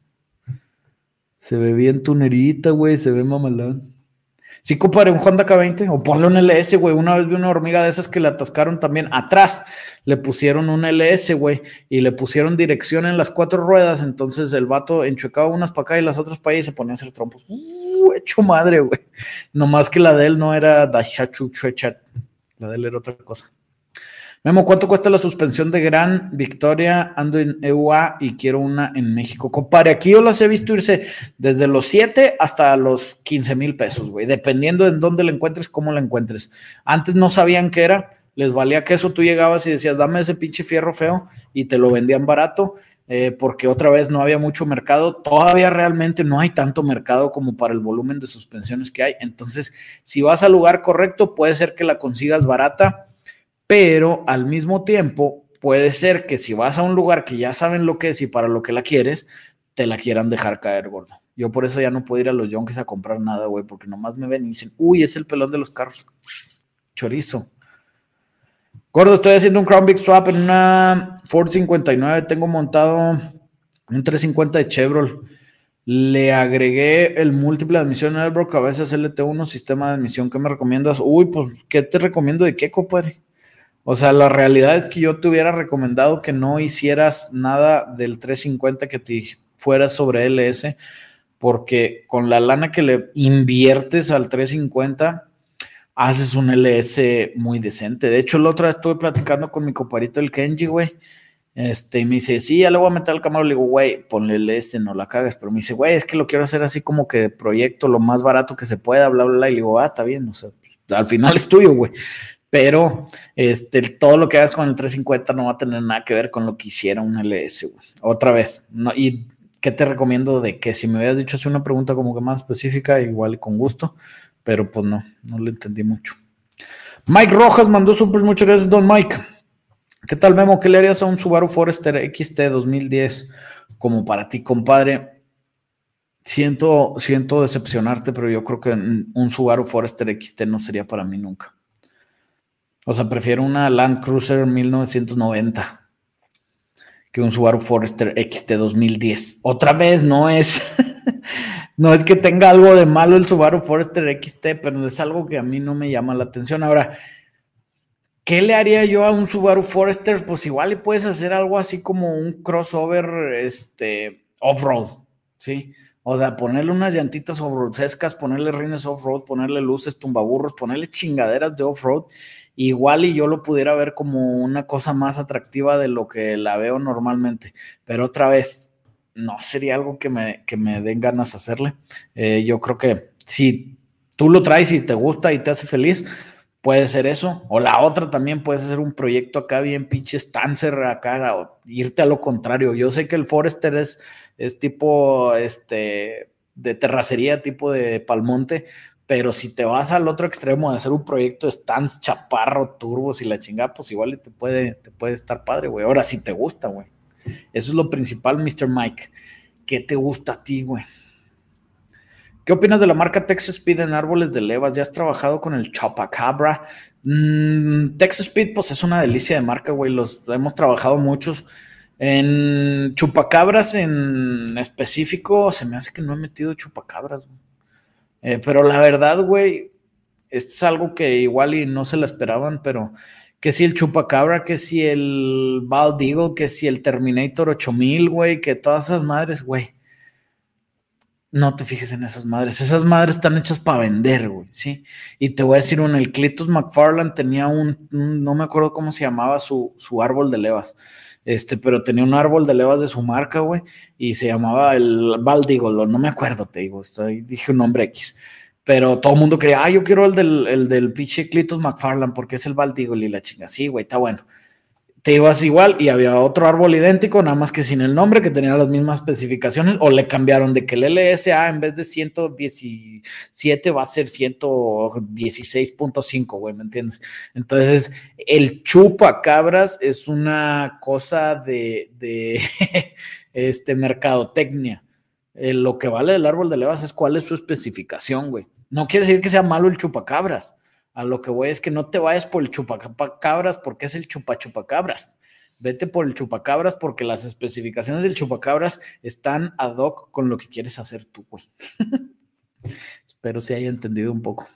Se ve bien tunerita, güey, se ve mamalón. Sí, compadre, un Honda K20 o ponle un LS, güey. Una vez vi una hormiga de esas que le atascaron también atrás. Le pusieron un LS, güey, y le pusieron dirección en las 4 ruedas. Entonces el vato enchuecaba unas para acá y las otras para allá y se ponía a hacer trompos. Hecho madre, güey. Nomás que la de él no era Daihatsu Chuechat. La de él era otra cosa. Memo, ¿cuánto cuesta la suspensión de Gran Victoria? Ando en EUA y quiero una en México. Compadre, aquí yo las he visto irse desde los 7 hasta los 15,000 pesos, güey. Dependiendo de dónde la encuentres, cómo la encuentres. Antes no sabían qué era, les valía que eso, tú llegabas y decías, dame ese pinche fierro feo, y te lo vendían barato, porque otra vez no había mucho mercado. Todavía realmente no hay tanto mercado como para el volumen de suspensiones que hay. Entonces, si vas al lugar correcto, puede ser que la consigas barata, pero al mismo tiempo puede ser que si vas a un lugar que ya saben lo que es y para lo que la quieres, te la quieran dejar caer, gordo. Yo por eso ya no puedo ir a los Yonkis a comprar nada, güey, porque nomás me ven y dicen, uy, es el pelón de los carros. Chorizo. Gordo, estoy haciendo un Crown Big Swap en una Ford 59, tengo montado un 350 de Chevrolet. Le agregué el múltiple de admisión en Elbrook, a veces LT1, sistema de admisión. ¿Qué me recomiendas? Uy, pues, ¿qué te recomiendo de qué, compadre? O sea, la realidad es que yo te hubiera recomendado que no hicieras nada del 350, que te fueras sobre LS, porque con la lana que le inviertes al 350, haces un LS muy decente. De hecho, la otra vez estuve platicando con mi compadrito el Kenji, güey, y me dice, sí, ya le voy a meter al Camaro. Le digo, güey, ponle LS, no la cagas. Pero me dice, güey, es que lo quiero hacer así como que de proyecto, lo más barato que se pueda, bla, bla, bla. Y le digo, está bien, o sea, pues, al final es tuyo, güey. Pero todo lo que hagas con el 350 no va a tener nada que ver con lo que hiciera un LS, güey. Otra vez, ¿no? ¿Y qué te recomiendo? De que si me hubieras dicho hacer una pregunta como que más específica, igual y con gusto, pero pues no le entendí mucho. Mike Rojas mandó super, muchas gracias, don Mike. ¿Qué tal, Memo? ¿Qué le harías a un Subaru Forester XT 2010 como para ti, compadre? Siento decepcionarte, pero yo creo que un Subaru Forester XT no sería para mí nunca. O sea, prefiero una Land Cruiser 1990 que un Subaru Forester XT 2010. Otra vez, no es que tenga algo de malo el Subaru Forester XT, pero es algo que a mí no me llama la atención. Ahora, ¿qué le haría yo a un Subaru Forester? Pues igual le puedes hacer algo así como un crossover off-road, ¿sí? O sea, ponerle unas llantitas off-roadescas, ponerle rines off-road, ponerle luces, tumbaburros, ponerle chingaderas de off-road. Igual y yo lo pudiera ver como una cosa más atractiva de lo que la veo normalmente. Pero otra vez, no sería algo que me den ganas de hacerle. Yo creo que si tú lo traes y te gusta y te hace feliz, puede ser eso. O la otra también puede ser un proyecto acá bien pinche Stancer acá, o irte a lo contrario. Yo sé que el Forester es tipo de terracería, tipo de Palmonte, pero si te vas al otro extremo de hacer un proyecto de stands, chaparro, turbos y la chingada, pues igual te puede estar padre, güey. Ahora si te gusta, güey. Eso es lo principal, Mr. Mike. ¿Qué te gusta a ti, güey? ¿Qué opinas de la marca Texas Speed en árboles de levas? ¿Ya has trabajado con el Chupacabra? Texas Speed, pues es una delicia de marca, güey. Los hemos trabajado muchos. En chupacabras en específico, se me hace que no he metido chupacabras, güey. Pero la verdad, güey, esto es algo que igual y no se la esperaban, pero que si el chupacabra, que si el Bald Eagle, que si el Terminator 8000, güey, que todas esas madres, güey. No te fijes en esas madres. Esas madres están hechas para vender, güey, ¿sí? Y te voy a decir, el Cletus McFarland tenía no me acuerdo cómo se llamaba su árbol de levas, pero tenía un árbol de levas de su marca, güey, y se llamaba el Bald Eagle, no me acuerdo, te digo, dije un nombre X. Pero todo el mundo quería, yo quiero el del pinche Cletus McFarland porque es el Bald Eagle y la chinga. Sí, güey, está bueno. Te ibas igual y había otro árbol idéntico, nada más que sin el nombre, que tenía las mismas especificaciones, o le cambiaron de que el LSA en vez de 117 va a ser 116.5, güey, ¿me entiendes? Entonces, el chupacabras es una cosa de mercadotecnia. Lo que vale del árbol de levas es cuál es su especificación, güey. No quiere decir que sea malo el chupacabras. A lo que voy es que no te vayas por el chupacabras porque es el chupacabras. Vete por el chupacabras porque las especificaciones del chupacabras están ad hoc con lo que quieres hacer tú, güey. Espero se haya entendido un poco.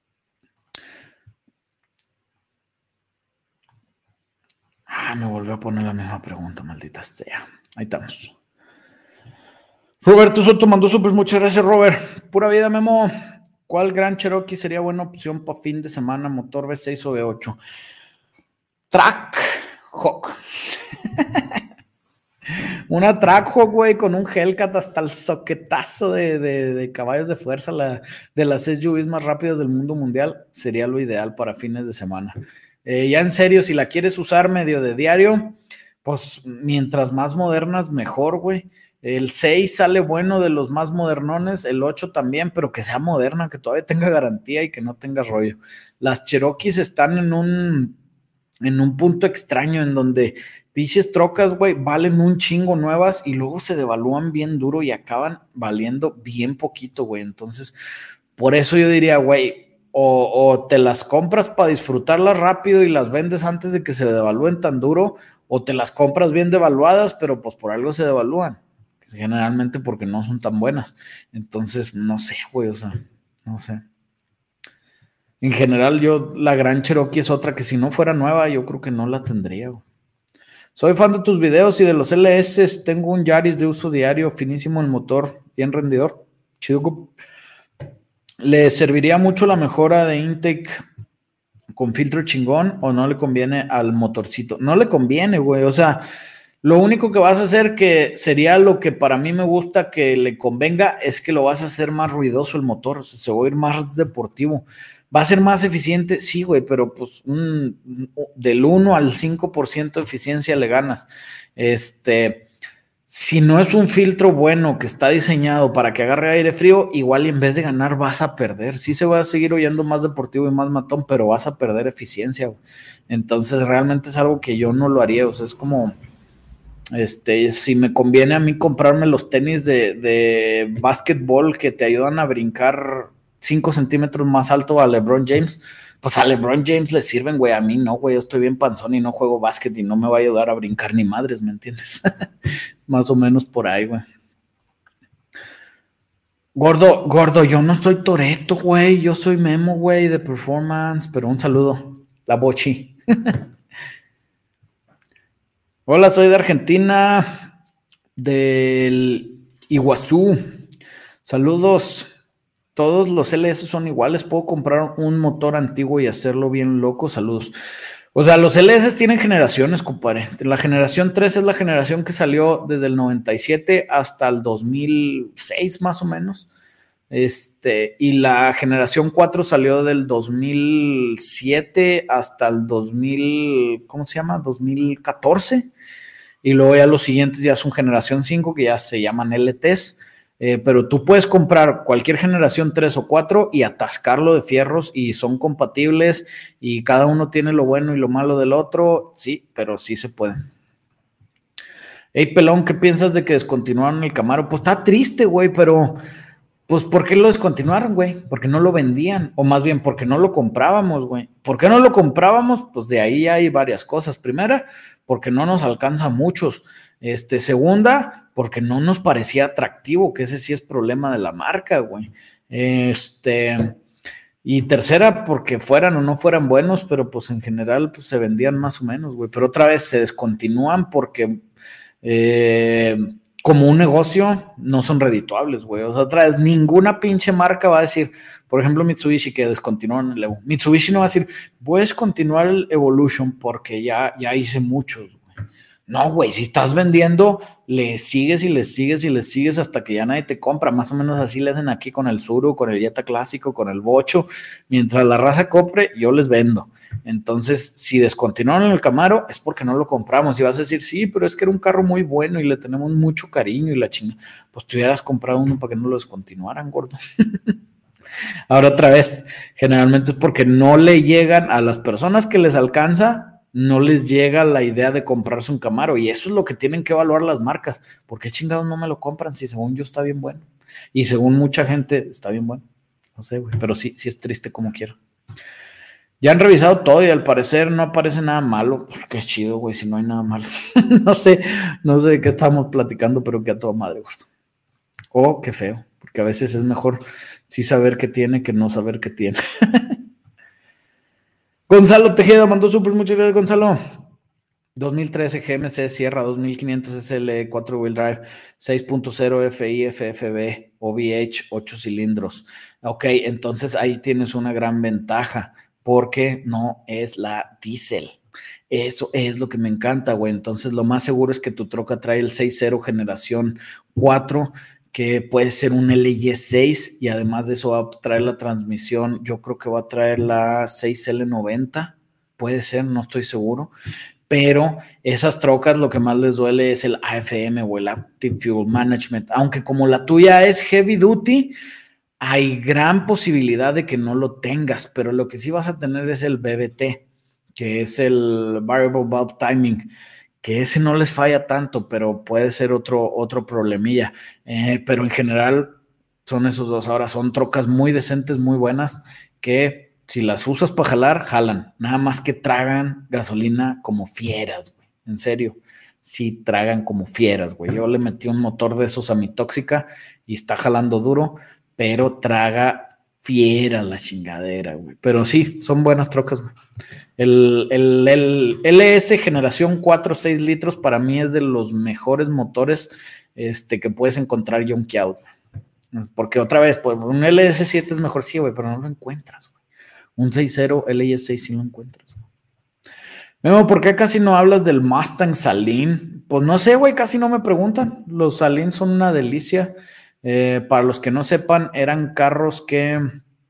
Me volvió a poner la misma pregunta, maldita sea. Ahí estamos. Roberto Soto mandó súper, muchas gracias, Robert. Pura vida, Memo. ¿Cuál Gran Cherokee sería buena opción para fin de semana? ¿Motor V6 o V8? Trackhawk. Una Trackhawk, güey, con un Hellcat hasta el soquetazo de caballos de fuerza, de las SUVs más rápidas del mundo mundial, sería lo ideal para fines de semana. Ya en serio, si la quieres usar medio de diario, pues mientras más modernas, mejor, güey. El 6 sale bueno de los más modernones, el 8 también, pero que sea moderna, que todavía tenga garantía y que no tenga rollo. Las Cherokees están en un punto extraño en donde pinches trocas, güey, valen un chingo nuevas y luego se devalúan bien duro y acaban valiendo bien poquito, güey. Entonces, por eso yo diría, güey, o te las compras para disfrutarlas rápido y las vendes antes de que se devalúen tan duro, o te las compras bien devaluadas, pero pues por algo se devalúan. Generalmente porque no son tan buenas. Entonces, no sé, güey, o sea, no sé. En general, la Gran Cherokee es otra que si no fuera nueva, yo creo que no la tendría, güey. Soy fan de tus videos y de los LS. Tengo un Yaris de uso diario, finísimo el motor, bien rendidor. Chido. ¿Le serviría mucho la mejora de intake con filtro chingón o no le conviene al motorcito? No le conviene, güey. O sea, lo único que vas a hacer que sería lo que para mí me gusta que le convenga es que lo vas a hacer más ruidoso el motor. O sea, se va a ir más deportivo. ¿Va a ser más eficiente? Sí, güey, pero pues del 1 al 5% de eficiencia le ganas. Si no es un filtro bueno que está diseñado para que agarre aire frío, igual y en vez de ganar vas a perder. Sí se va a seguir oyendo más deportivo y más matón, pero vas a perder eficiencia, güey. Entonces realmente es algo que yo no lo haría. O sea, es como, si me conviene a mí comprarme los tenis de básquetbol que te ayudan a brincar 5 centímetros más alto a LeBron James, pues a LeBron James le sirven, güey, a mí no, güey, yo estoy bien panzón y no juego básquet y no me va a ayudar a brincar ni madres, ¿me entiendes? Más o menos por ahí, güey. Gordo, yo no soy Toreto, güey, yo soy Memo, güey, de performance, pero un saludo, la Bochi. Hola, soy de Argentina, del Iguazú. Saludos. todos los LS son iguales. Puedo comprar un motor antiguo y hacerlo bien loco. Saludos. O sea, los LS tienen generaciones, compadre. La generación 3 es la generación que salió desde el 97 hasta el 2006, más o menos. Y la generación 4 salió del 2007 hasta el 2000, ¿cómo se llama? 2014. Y luego ya los siguientes ya son generación 5, que ya se llaman LTs. Pero tú puedes comprar cualquier generación 3 o 4 y atascarlo de fierros y son compatibles y cada uno tiene lo bueno y lo malo del otro. Sí, pero sí se puede. Hey, pelón, ¿qué piensas de que descontinuaron el Camaro? Pues está triste, güey, pero pues ¿por qué lo descontinuaron, güey? Porque no lo vendían, o más bien porque no lo comprábamos, güey. ¿Por qué no lo comprábamos? Pues de ahí hay varias cosas. Primera, porque no nos alcanza a muchos. Segunda, porque no nos parecía atractivo, que ese sí es problema de la marca, güey. Y tercera, porque fueran o no fueran buenos, pero pues en general pues se vendían más o menos, güey. Pero otra vez se descontinúan porque como un negocio no son redituables, güey. O sea, otra vez, ninguna pinche marca va a decir, por ejemplo, Mitsubishi, que descontinuaron el Evo. Mitsubishi no va a decir, voy a descontinuar el Evolution porque ya hice muchos. No, güey, si estás vendiendo, le sigues y le sigues y le sigues hasta que ya nadie te compra. Más o menos así le hacen aquí con el Tsuru, con el Jetta clásico, con el Bocho. Mientras la raza compre, yo les vendo. Entonces, si descontinuaron el Camaro, es porque no lo compramos. Y vas a decir, sí, pero es que era un carro muy bueno y le tenemos mucho cariño y la chinga. Pues tú hubieras comprado uno para que no lo descontinuaran, gordo. Ahora otra vez, generalmente es porque no le llegan a las personas que les alcanza, no les llega la idea de comprarse un Camaro, y eso es lo que tienen que evaluar las marcas. ¿Por qué chingados no me lo compran si según yo está bien bueno? Y según mucha gente está bien bueno. No sé, güey, pero sí es triste como quiera. Ya han revisado todo y al parecer no aparece nada malo. Pues qué chido, güey, si no hay nada malo. no sé de qué estamos platicando, pero que a toda madre, gordo. Oh, qué feo, porque a veces es mejor sí saber qué tiene que no saber qué tiene. Gonzalo Tejeda mandó súper, muchas gracias, Gonzalo. 2013 GMC Sierra 2500 SL 4-wheel drive 6.0 FI FFB OBH 8 cilindros. Ok, entonces ahí tienes una gran ventaja porque no es la diésel. Eso es lo que me encanta, güey. Entonces lo más seguro es que tu troca trae el 6.0 generación 4, que puede ser un LY6 y además de eso va a traer la transmisión. Yo creo que va a traer la 6L90, puede ser, no estoy seguro. Pero esas trocas lo que más les duele es el AFM o el Active Fuel Management. Aunque como la tuya es heavy duty, hay gran posibilidad de que no lo tengas, pero lo que sí vas a tener es el BBT, que es el Variable Valve Timing, que ese no les falla tanto, pero puede ser otro problemilla. Pero en general son esos dos. Ahora son trocas muy decentes, muy buenas, que si las usas para jalar, jalan. Nada más que tragan gasolina como fieras, güey. En serio, sí tragan como fieras, güey. Yo le metí un motor de esos a mi tóxica y está jalando duro, pero traga fiera la chingadera, güey. Pero sí, son buenas trocas, güey. El LS generación 4, 6 litros para mí es de los mejores motores que puedes encontrar junkeados. Porque otra vez, pues un LS7 es mejor, sí, güey, pero no lo encuentras, güey. Un 6.0 LS6 sí lo encuentras, güey. Memo, ¿por qué casi no hablas del Mustang Saloon? Pues no sé, güey, casi no me preguntan. Los Saloon son una delicia. Para los que no sepan, eran carros que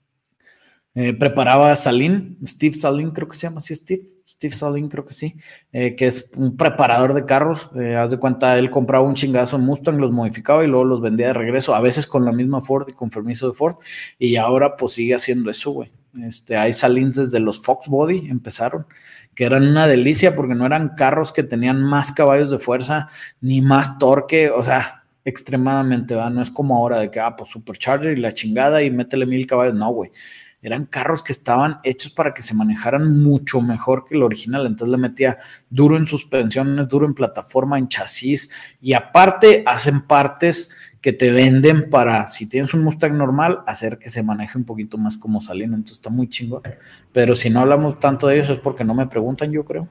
preparaba Saloon, Steve Saloon, creo que se llama así, Steve Saloon, creo que sí, que es un preparador de carros. Haz de cuenta, él compraba un chingazo en Mustang, los modificaba y luego los vendía de regreso, a veces con la misma Ford y con permiso de Ford, y ahora pues sigue haciendo eso, güey. Hay Saloons desde los Fox Body, empezaron, que eran una delicia porque no eran carros que tenían más caballos de fuerza ni más torque, o sea, extremadamente, ¿verdad? No es como ahora de que, pues Supercharger y la chingada y métele 1000 caballos, no, güey. Eran carros que estaban hechos para que se manejaran mucho mejor que el original. Entonces le metía duro en suspensiones, duro en plataforma, en chasis, y aparte hacen partes que te venden para, si tienes un Mustang normal, hacer que se maneje un poquito más como Saloon. Entonces está muy chingón. Pero si no hablamos tanto de ellos es porque no me preguntan, yo creo.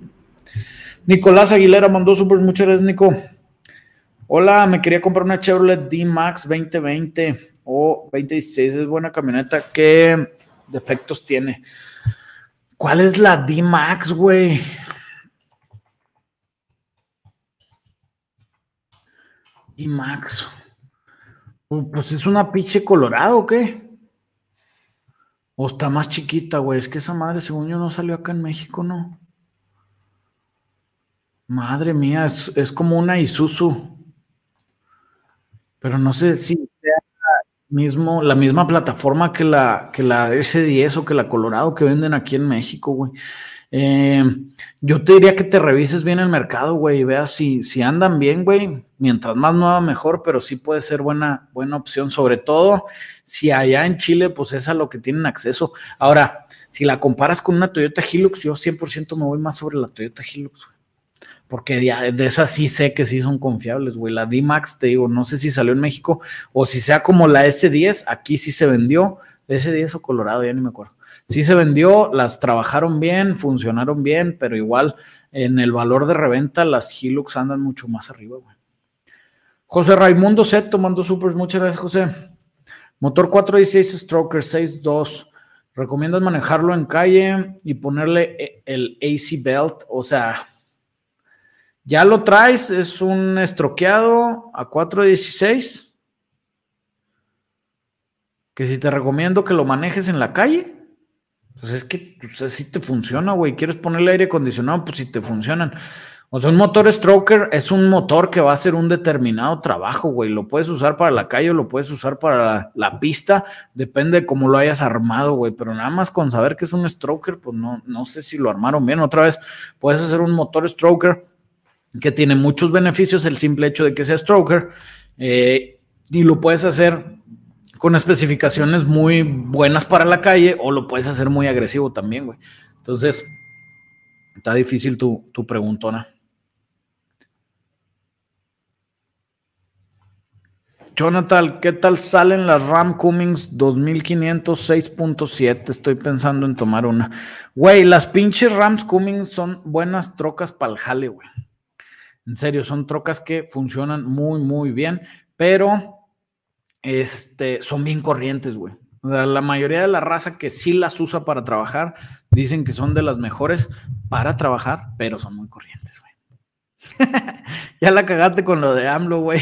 Nicolás Aguilera mandó súper, muchas gracias, Nico. Hola, me quería comprar una Chevrolet D-Max 2020. o 2016 es buena camioneta. ¿Qué defectos tiene? ¿Cuál es la D-Max, güey? D-Max. Pues es una pinche Colorado, ¿o qué? O está más chiquita, güey. Es que esa madre, según yo, no salió acá en México, ¿no? Madre mía, es como una Isuzu. Pero no sé si sea la misma plataforma que la S10 o que la Colorado que venden aquí en México, güey. Eh, yo te diría que te revises bien el mercado, güey, y veas si andan bien, güey. Mientras más nueva, mejor, pero sí puede ser buena opción, sobre todo si allá en Chile, pues es a lo que tienen acceso. Ahora, si la comparas con una Toyota Hilux, yo 100% me voy más sobre la Toyota Hilux, güey. Porque de esas sí sé que sí son confiables, güey. La D-Max, te digo, no sé si salió en México o si sea como la S10, aquí sí se vendió. S10 o Colorado, ya ni me acuerdo. Sí se vendió, las trabajaron bien, funcionaron bien, pero igual en el valor de reventa las Hilux andan mucho más arriba, güey. José Raimundo Zeto mandó super, muchas gracias, José. Motor 416 Stroker 6.2. ¿Recomiendas manejarlo en calle y ponerle el AC Belt? O sea, ya lo traes, es un estroqueado a 416. Que si te recomiendo que lo manejes en la calle, pues es que pues, sí te funciona, güey. ¿Quieres ponerle aire acondicionado? Pues sí te funcionan. O sea, un motor stroker es un motor que va a hacer un determinado trabajo, güey. Lo puedes usar para la calle o lo puedes usar para la pista, depende de cómo lo hayas armado, güey. Pero nada más con saber que es un stroker, pues no sé si lo armaron bien. Otra vez, puedes hacer un motor stroker que tiene muchos beneficios, el simple hecho de que sea stroker, y lo puedes hacer con especificaciones muy buenas para la calle o lo puedes hacer muy agresivo también, güey. Entonces, está difícil tu preguntona. Jonathan, ¿qué tal salen las Ram Cummins 2500 6.7? Estoy pensando en tomar una. Güey, las pinches Rams Cummins son buenas trocas para el jale, güey. En serio, son trocas que funcionan muy, muy bien, pero son bien corrientes, güey. O sea, la mayoría de la raza que sí las usa para trabajar dicen que son de las mejores para trabajar, pero son muy corrientes, güey. Ya la cagaste con lo de AMLO, güey.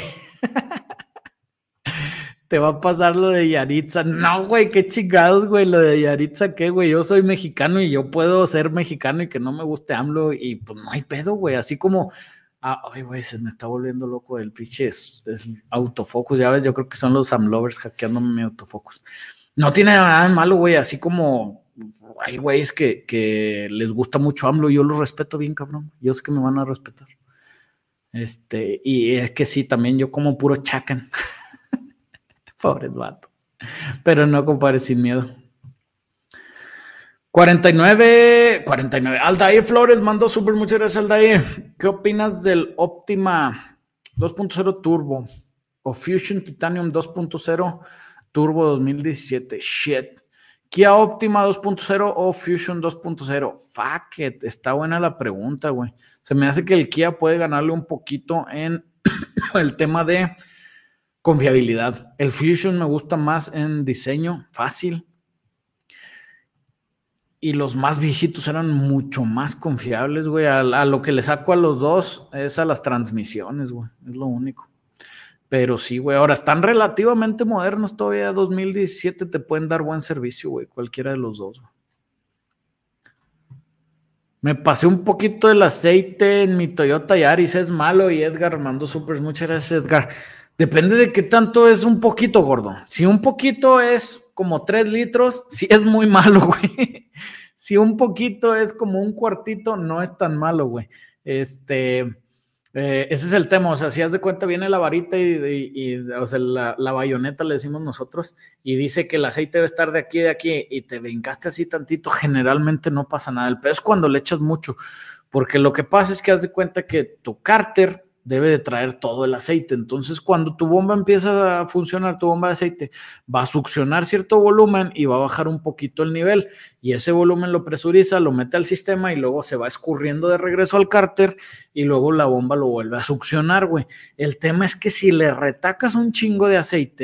Te va a pasar lo de Yaritza. No, güey, qué chingados, güey. Lo de Yaritza, ¿qué, güey? Yo soy mexicano y yo puedo ser mexicano y que no me guste AMLO y pues no hay pedo, güey. Así como, ay, güey, se me está volviendo loco el pinche es autofocus. Ya ves, yo creo que son los AMLovers hackeándome mi autofocus. No tiene nada de malo, güey. Así como hay güeyes que les gusta mucho AMLO. Yo los respeto bien, cabrón. Yo sé que me van a respetar. Y es que sí, también yo como puro chacan. Pobres vatos. Pero no, compadre, sin miedo. 49. Aldair Flores mandó súper, muchas gracias, Aldair. ¿Qué opinas del Optima 2.0 Turbo o Fusion Titanium 2.0 Turbo 2017? Shit. Kia Optima 2.0 o Fusion 2.0. Fuck it. Está buena la pregunta, güey. Se me hace que el Kia puede ganarle un poquito en el tema de confiabilidad. El Fusion me gusta más en diseño, fácil. Y los más viejitos eran mucho más confiables, güey. A lo que le saco a los dos es a las transmisiones, güey. Es lo único. Pero sí, güey. Ahora están relativamente modernos todavía. 2017 te pueden dar buen servicio, güey. Cualquiera de los dos, güey. Me pasé un poquito del aceite en mi Toyota Yaris. Es malo. Y Edgar mandó súper. Muchas gracias, Edgar. Depende de qué tanto es un poquito, gordo. Si un poquito es como 3 litros, sí es muy malo, güey. Si un poquito es como un cuartito, no es tan malo, güey. Ese es el tema. O sea, si haz de cuenta, viene la varita o sea, la bayoneta, le decimos nosotros, y dice que el aceite debe estar de aquí, y te brincaste así tantito, generalmente no pasa nada. El peor es cuando le echas mucho, porque lo que pasa es que haz de cuenta que tu cárter debe de traer todo el aceite. Entonces, cuando tu bomba empieza a funcionar, tu bomba de aceite va a succionar cierto volumen y va a bajar un poquito el nivel, y ese volumen lo presuriza, lo mete al sistema y luego se va escurriendo de regreso al cárter y luego la bomba lo vuelve a succionar, güey. El tema es que si le retacas un chingo de aceite,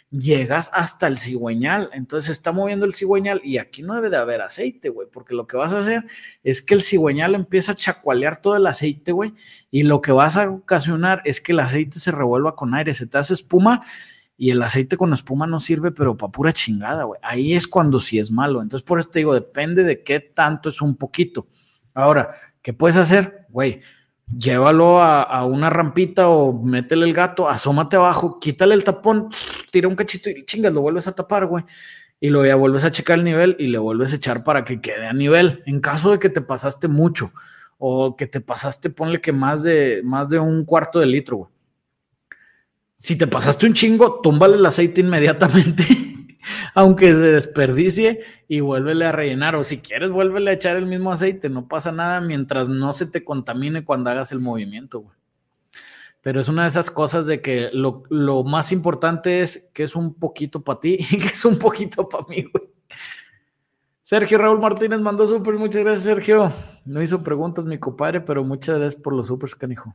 llegas hasta el cigüeñal. Entonces se está moviendo el cigüeñal y aquí no debe de haber aceite, güey, porque lo que vas a hacer es que el cigüeñal empieza a chacualear todo el aceite, güey, y lo que vas a ocasionar es que el aceite se revuelva con aire, se te hace espuma y el aceite con espuma no sirve, pero para pura chingada, güey. Ahí es cuando sí es malo. Entonces por eso te digo, depende de qué tanto es un poquito. Ahora, ¿qué puedes hacer? Güey, llévalo a una rampita o métele el gato, asómate abajo, quítale el tapón, tira un cachito y chingas, lo vuelves a tapar, güey. Y luego ya vuelves a checar el nivel y le vuelves a echar para que quede a nivel. En caso de que te pasaste mucho o que te pasaste, ponle que más de un cuarto de litro, güey. Si te pasaste un chingo, túmbale el aceite inmediatamente, aunque se desperdicie, y vuélvele a rellenar. O si quieres, vuélvele a echar el mismo aceite, no pasa nada mientras no se te contamine cuando hagas el movimiento, güey. Pero es una de esas cosas de que lo más importante es que es un poquito para ti y que es un poquito para mí, güey. Sergio Raúl Martínez mandó súper, muchas gracias, Sergio. No hizo preguntas mi compadre, pero muchas gracias por los súpers, canijo.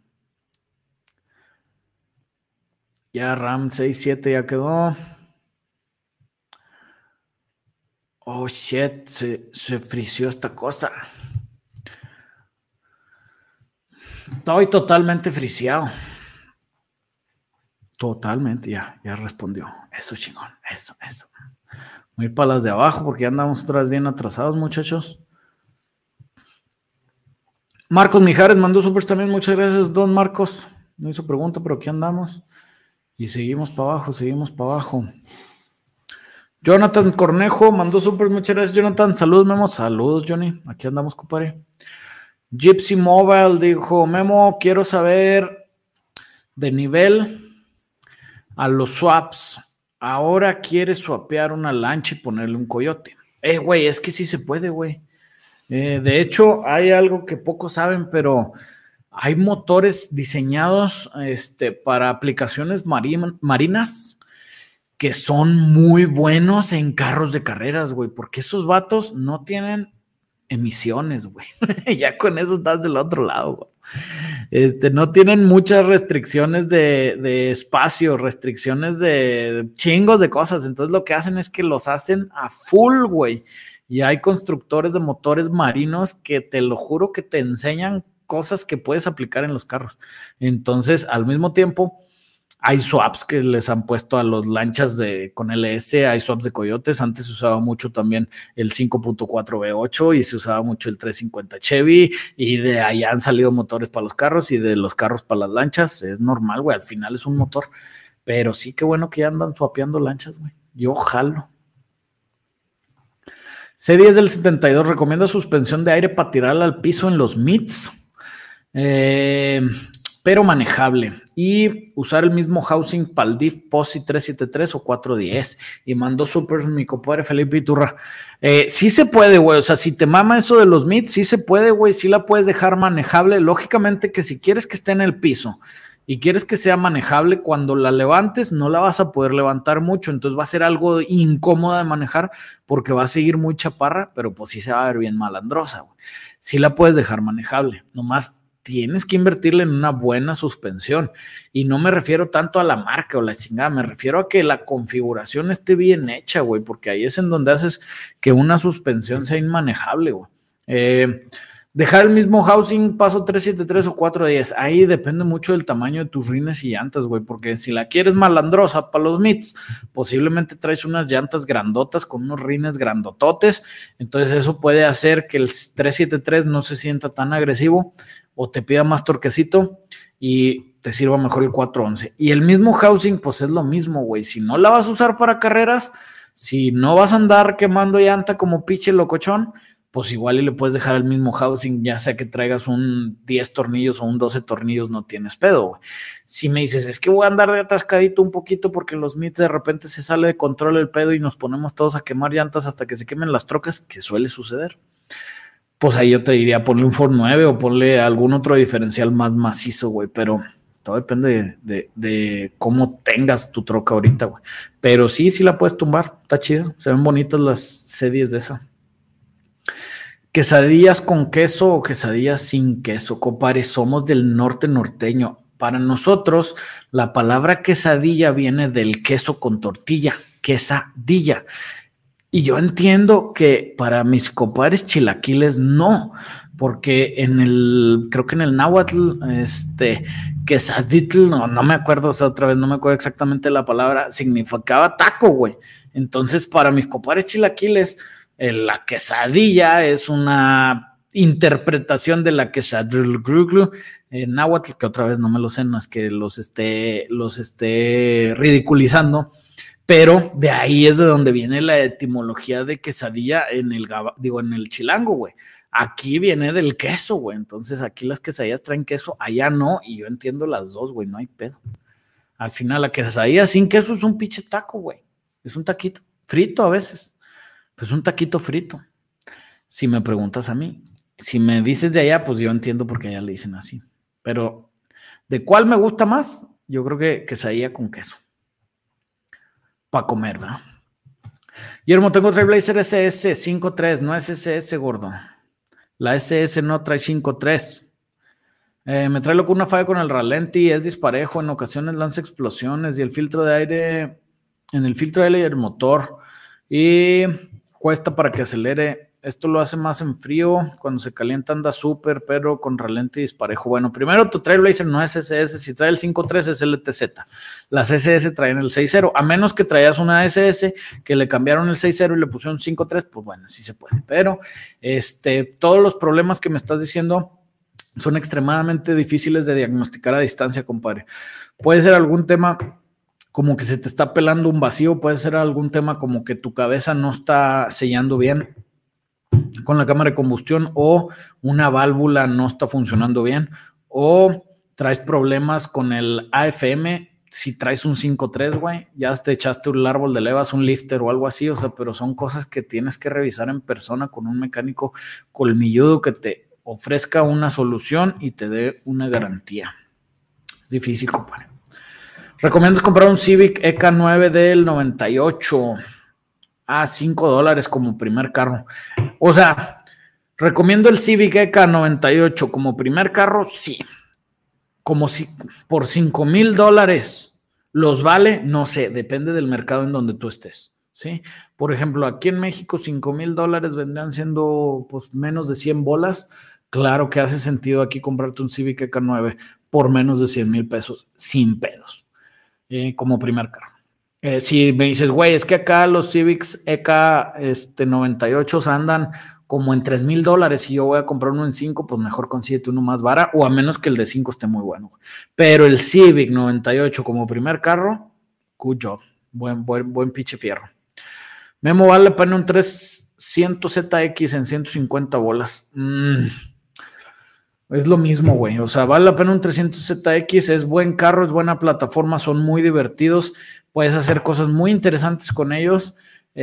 Ya RAM 6-7 ya quedó. Oh, shit, se frició esta cosa. Estoy totalmente friseado. Totalmente, ya respondió. Eso, chingón, eso. Voy a ir para las de abajo porque ya andamos otra vez bien atrasados, muchachos. Marcos Mijares mandó súper también, muchas gracias, don Marcos. No hizo pregunta, pero aquí andamos. Y seguimos para abajo. Jonathan Cornejo mandó súper, muchas gracias, Jonathan. Saludos, Memo. Saludos, Johnny. Aquí andamos, compadre. Gypsy Mobile dijo, Memo, quiero saber de nivel a los swaps. Ahora quiere swapear una lancha y ponerle un coyote. Güey, es que sí se puede, güey. De hecho, hay algo que pocos saben, pero hay motores diseñados para aplicaciones marinas que son muy buenos en carros de carreras, güey, porque esos vatos no tienen emisiones, güey. Ya con eso estás del otro lado, güey. No tienen muchas restricciones de espacio, restricciones de chingos de cosas. Entonces lo que hacen es que los hacen a full, güey. Y hay constructores de motores marinos que te lo juro que te enseñan cosas que puedes aplicar en los carros. Entonces, al mismo tiempo, hay swaps que les han puesto a los lanchas con LS, hay swaps de coyotes. Antes se usaba mucho también el 5.4 V8 y se usaba mucho el 350 Chevy, y de ahí han salido motores para los carros y de los carros para las lanchas. Es normal, güey, al final es un motor. Pero sí, qué bueno que ya andan swapeando lanchas, güey. Yo jalo. C10 del 72 recomienda suspensión de aire para tirarla al piso en los mids. Pero manejable, y usar el mismo housing para el diff POSI 373 o 410. Y mandó súper mi compadre Felipe Iturra. Sí se puede, güey, o sea, si te mama eso de los mids, sí se puede, güey, sí la puedes dejar manejable. Lógicamente que si quieres que esté en el piso y quieres que sea manejable, cuando la levantes no la vas a poder levantar mucho, entonces va a ser algo incómoda de manejar porque va a seguir muy chaparra, pero pues sí se va a ver bien malandrosa, güey. Sí la puedes dejar manejable, nomás tienes que invertirle en una buena suspensión, y no me refiero tanto a la marca o la chingada, me refiero a que la configuración esté bien hecha, güey, porque ahí es en donde haces que una suspensión sea inmanejable, güey. Dejar el mismo housing, paso 373 o 410, ahí depende mucho del tamaño de tus rines y llantas, güey, porque si la quieres malandrosa para los mids, posiblemente traes unas llantas grandotas con unos rines grandototes, entonces eso puede hacer que el 373 no se sienta tan agresivo o te pida más torquecito y te sirva mejor el 411. Y el mismo housing, pues es lo mismo, güey, si no la vas a usar para carreras, si no vas a andar quemando llanta como pinche locochón, pues igual y le puedes dejar el mismo housing, ya sea que traigas un 10 tornillos o un 12 tornillos, no tienes pedo, güey. Si me dices, es que voy a andar de atascadito un poquito porque los mids de repente se sale de control el pedo y nos ponemos todos a quemar llantas hasta que se quemen las trocas, que suele suceder, pues ahí yo te diría ponle un Ford 9 o ponle algún otro diferencial más macizo, güey, pero todo depende de cómo tengas tu troca ahorita, güey. Pero sí la puedes tumbar, está chido, se ven bonitas las C10 de esa. ¿Quesadillas con queso o quesadillas sin queso? Compadre, somos del norte norteño. Para nosotros, la palabra quesadilla viene del queso con tortilla, quesadilla. Y yo entiendo que para mis compadres chilaquiles no, porque creo que en el náhuatl, quesaditl, no me acuerdo, o sea, otra vez no me acuerdo exactamente la palabra, significaba taco, güey. Entonces, para mis compadres chilaquiles, la quesadilla es una interpretación de la quesadilla en náhuatl, que otra vez no me lo sé, no es que los esté ridiculizando. Pero de ahí es de donde viene la etimología de quesadilla en el chilango, güey. Aquí viene del queso, güey. Entonces aquí las quesadillas traen queso, allá no, y yo entiendo las dos, güey, no hay pedo. Al final la quesadilla sin queso es un pinche taco, güey. Es un taquito frito a veces. Pues un taquito frito. Si me preguntas a mí. Si me dices de allá, pues yo entiendo por qué allá le dicen así. Pero, ¿de cuál me gusta más? Yo creo que quesadilla con queso. Para comer, ¿verdad? Guillermo, tengo Trailblazer SS 5.3, no es SS, gordo. La SS no trae 5.3. Me trae loco una falla con el ralenti, es disparejo, en ocasiones lanza explosiones y el filtro de aire, en el filtro de aire y el motor. Y cuesta para que acelere. Esto lo hace más en frío, cuando se calienta anda súper, pero con ralenti disparejo. Bueno, primero tu Trailblazer no es SS, si trae el 5.3 es LTZ. Las SS traen el 6.0, a menos que traías una SS que le cambiaron el 6.0 y le pusieron 5.3, pues bueno, sí se puede. Pero todos los problemas que me estás diciendo son extremadamente difíciles de diagnosticar a distancia, compadre. Puede ser algún tema como que se te está pelando un vacío, puede ser algún tema como que tu cabeza no está sellando bien con la cámara de combustión, o una válvula no está funcionando bien, o traes problemas con el AFM. Si traes un 5.3, güey, ya te echaste un árbol de levas, un lifter o algo así, o sea, pero son cosas que tienes que revisar en persona con un mecánico colmilludo que te ofrezca una solución y te dé una garantía. Es difícil, compadre. ¿Recomiendas comprar un Civic EK9 del 98 a $5 como primer carro? O sea, ¿recomiendo el Civic EK98 como primer carro? Sí. Como si por $5,000 los vale, no sé, depende del mercado en donde tú estés, ¿sí? Por ejemplo, aquí en México $5,000 vendrían siendo pues menos de 100 bolas. Claro que hace sentido aquí comprarte un Civic EK9 por menos de 100,000 pesos, sin pedos, como primer carro. Si me dices, güey, es que acá los Civics EK98 andan como en $3,000 y yo voy a comprar uno en 5, pues mejor consíguete uno más barato, o a menos que el de 5 esté muy bueno. Pero el Civic 98 como primer carro, good job, buen pinche fierro. Memo, vale la pena un 300ZX en 150 bolas. Es lo mismo, güey. O sea, vale la pena un 300ZX, es buen carro, es buena plataforma, son muy divertidos, puedes hacer cosas muy interesantes con ellos.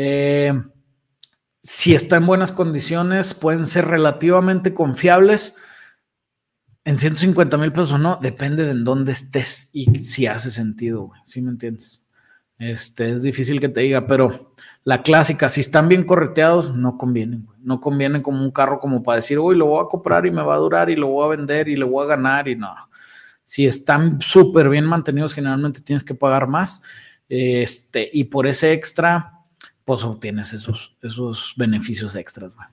Si está en buenas condiciones, pueden ser relativamente confiables. En 150,000 pesos o no, depende de en dónde estés y si hace sentido, güey. ¿Sí me entiendes? Es difícil que te diga, pero la clásica, si están bien correteados, no convienen, güey. No convienen como un carro como para decir, uy, lo voy a comprar y me va a durar y lo voy a vender y le voy a ganar, y no. Si están súper bien mantenidos, generalmente tienes que pagar más, y por ese extra pues obtienes esos beneficios extras, güey.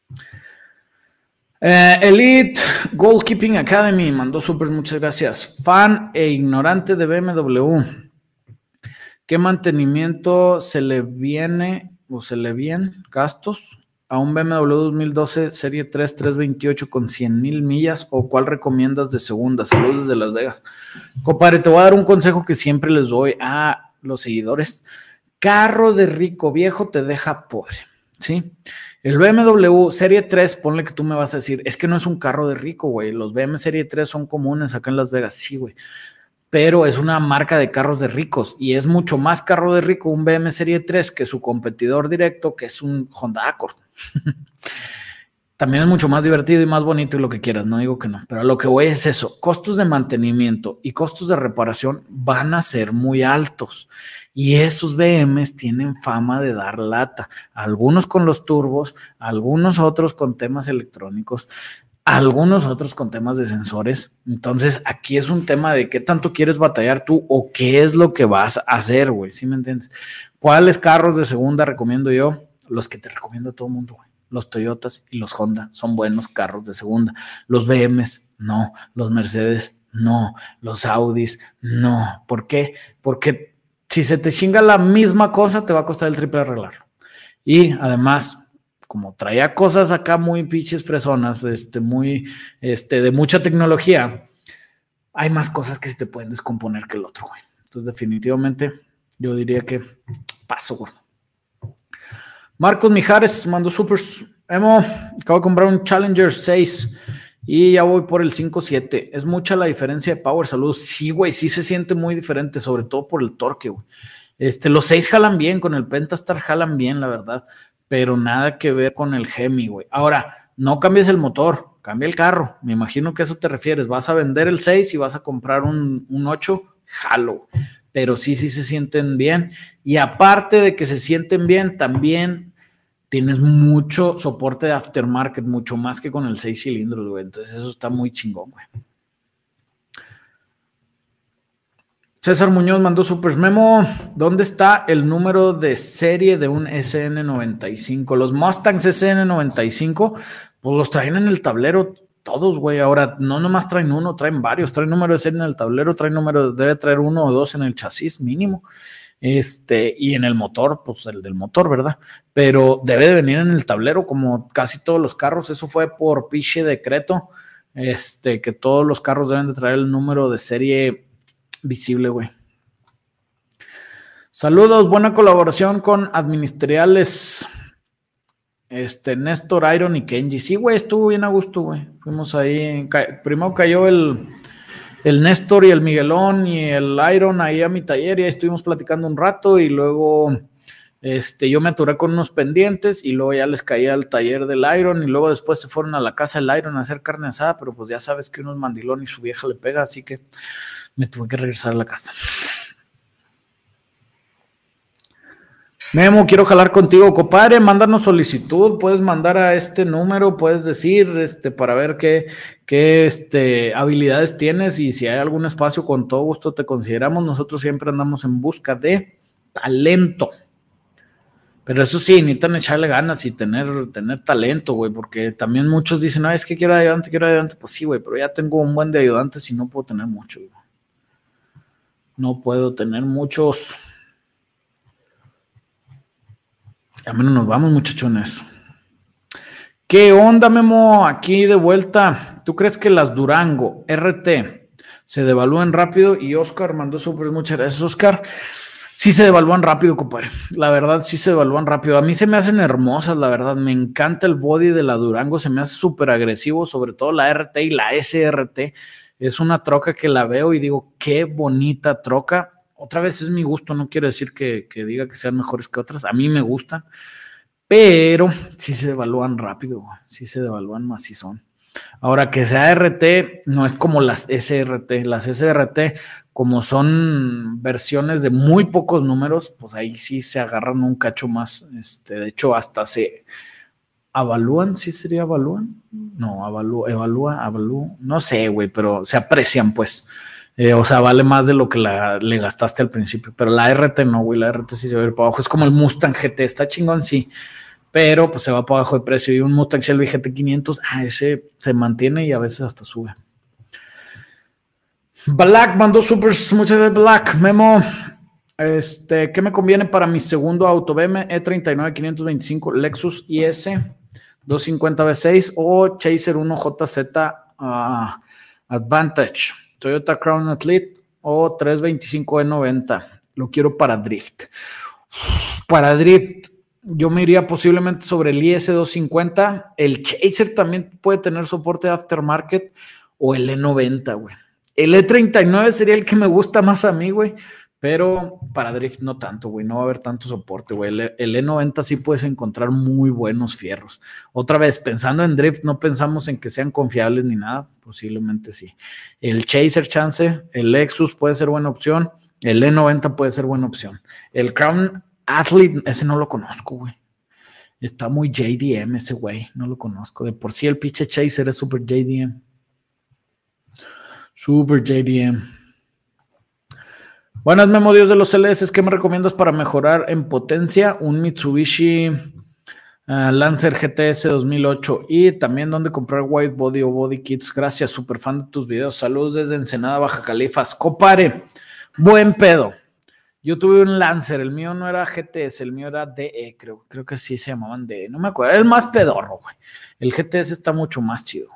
Elite Goalkeeping Academy mandó súper, muchas gracias. Fan e ignorante de BMW. ¿Qué mantenimiento se le viene gastos a un BMW 2012 Serie 3 328 con 100,000 millas, o cuál recomiendas de segunda? Saludos desde Las Vegas. Compadre, te voy a dar un consejo que siempre les doy a los seguidores. Carro de rico viejo te deja pobre, ¿sí? El BMW Serie 3, ponle que tú me vas a decir, es que no es un carro de rico, güey. Los BMW Serie 3 son comunes acá en Las Vegas. Sí, güey. Pero es una marca de carros de ricos y es mucho más carro de rico un BMW Serie 3 que su competidor directo, que es un Honda Accord. También es mucho más divertido y más bonito y lo que quieras, no digo que no, pero a lo que voy es eso, costos de mantenimiento y costos de reparación van a ser muy altos y esos BMs tienen fama de dar lata, algunos con los turbos, algunos otros con temas electrónicos. algunos otros con temas de sensores. Entonces, aquí es un tema de qué tanto quieres batallar tú o qué es lo que vas a hacer, güey, ¿sí me entiendes? ¿Cuáles carros de segunda recomiendo yo? Los que te recomiendo a todo el mundo, güey. Los Toyotas y los Honda son buenos carros de segunda. Los BMs, no. Los Mercedes, no. Los Audis, no. ¿Por qué? Porque si se te chinga la misma cosa, te va a costar el triple arreglarlo. Y además, como traía cosas acá muy pinches fresonas, muy, de mucha tecnología, hay más cosas que se te pueden descomponer que el otro, güey. Entonces, definitivamente, yo diría que paso, güey. Marcos Mijares mandó supers. Emo, acabo de comprar un Challenger 6 y ya voy por el 5.7. Es mucha la diferencia de power. Saludos. Sí, güey, sí se siente muy diferente, sobre todo por el torque, güey. Los 6 jalan bien, con el Pentastar jalan bien, la verdad, pero nada que ver con el Hemi, güey. Ahora, no cambies el motor, cambia el carro. Me imagino que a eso te refieres. Vas a vender el 6 y vas a comprar un 8, jalo. Pero sí se sienten bien. Y aparte de que se sienten bien, también tienes mucho soporte de aftermarket, mucho más que con el 6 cilindros, güey. Entonces eso está muy chingón, güey. César Muñoz mandó Super Memo. ¿Dónde está el número de serie de un SN95? Los Mustangs SN95, pues los traen en el tablero todos, güey. Ahora, no nomás traen uno, traen varios. Traen número de serie en el tablero, debe traer 1 o 2 en el chasis mínimo. Y en el motor, pues el del motor, ¿verdad? Pero debe de venir en el tablero, como casi todos los carros. Eso fue por pinche decreto, que todos los carros deben de traer el número de serie visible, güey. Saludos, buena colaboración con Administriales. Néstor, Iron y Kenji. Sí, güey, estuvo bien a gusto, güey. Fuimos ahí. Primero cayó el Néstor y el Miguelón y el Iron ahí a mi taller y ahí estuvimos platicando un rato y luego yo me aturé con unos pendientes y luego ya les caía al taller del Iron y luego después se fueron a la casa del Iron a hacer carne asada, pero pues ya sabes que uno es mandilón y su vieja le pega, así que me tuve que regresar a la casa. Memo, quiero jalar contigo, compadre, mándanos solicitud, puedes mandar a este número, puedes decir, para ver qué habilidades tienes y si hay algún espacio, con todo gusto te consideramos. Nosotros siempre andamos en busca de talento. Pero eso sí, necesitan echarle ganas y tener talento, güey, porque también muchos dicen, no, es que quiero ayudante. Pues sí, güey, pero ya tengo un buen de ayudantes y no puedo tener muchos, güey. No puedo tener muchos. Ya menos nos vamos, muchachones. ¿Qué onda, Memo? Aquí de vuelta. ¿Tú crees que las Durango RT se devalúan rápido? Y Oscar mandó súper, muchas gracias, Oscar. Sí se devalúan rápido, compadre. La verdad, sí se devalúan rápido. A mí se me hacen hermosas, la verdad. Me encanta el body de la Durango. Se me hace súper agresivo, sobre todo la RT y la SRT. Es una troca que la veo y digo, qué bonita troca. Otra vez es mi gusto, no quiero decir que diga que sean mejores que otras. A mí me gustan, pero sí se devalúan rápido, sí se devalúan macizón. Ahora, que sea RT no es como las SRT. Las SRT, como son versiones de muy pocos números, pues ahí sí se agarran un cacho más. De hecho, hasta se avalúan, ¿sí sería avalúan? No, evalúa, no sé, güey, pero se aprecian, pues. O sea, vale más de lo que le gastaste al principio. Pero la RT no, güey, la RT sí se va a ir para abajo. Es como el Mustang GT, está chingón, sí. Pero pues se va para abajo de precio. Y un Mustang Shelby GT 500, ese se mantiene y a veces hasta sube. Black mandó supers, muchas gracias, Black. Memo, ¿qué me conviene para mi segundo auto? BM E39 525 Lexus IS 250 V6 o Chaser 1 JZ Advantage, Toyota Crown Athlete o 325 E90. Lo quiero para drift. Para drift, yo me iría posiblemente sobre el IS 250. El Chaser también puede tener soporte de aftermarket o el E90, güey. El E39 sería el que me gusta más a mí, güey. Pero para drift no tanto, güey. No va a haber tanto soporte, güey. El E90 sí puedes encontrar muy buenos fierros. Otra vez, pensando en drift, no pensamos en que sean confiables ni nada. Posiblemente sí. El Chaser chance, el Lexus puede ser buena opción. El E90 puede ser buena opción. El Crown Athlete, ese no lo conozco, güey. Está muy JDM ese güey, no lo conozco. De por sí el pinche Chaser es super JDM. Super JDM. Buenas, Memo, Dios de los LS. ¿Qué me recomiendas para mejorar en potencia? Un Mitsubishi Lancer GTS 2008 y también dónde comprar white body o body kits. Gracias, super fan de tus videos. Saludos desde Ensenada, Baja Califas. Compare, buen pedo. Yo tuve un Lancer, el mío no era GTS, el mío era DE, creo que sí se llamaban DE, no me acuerdo, el más pedorro, güey. El GTS está mucho más chido.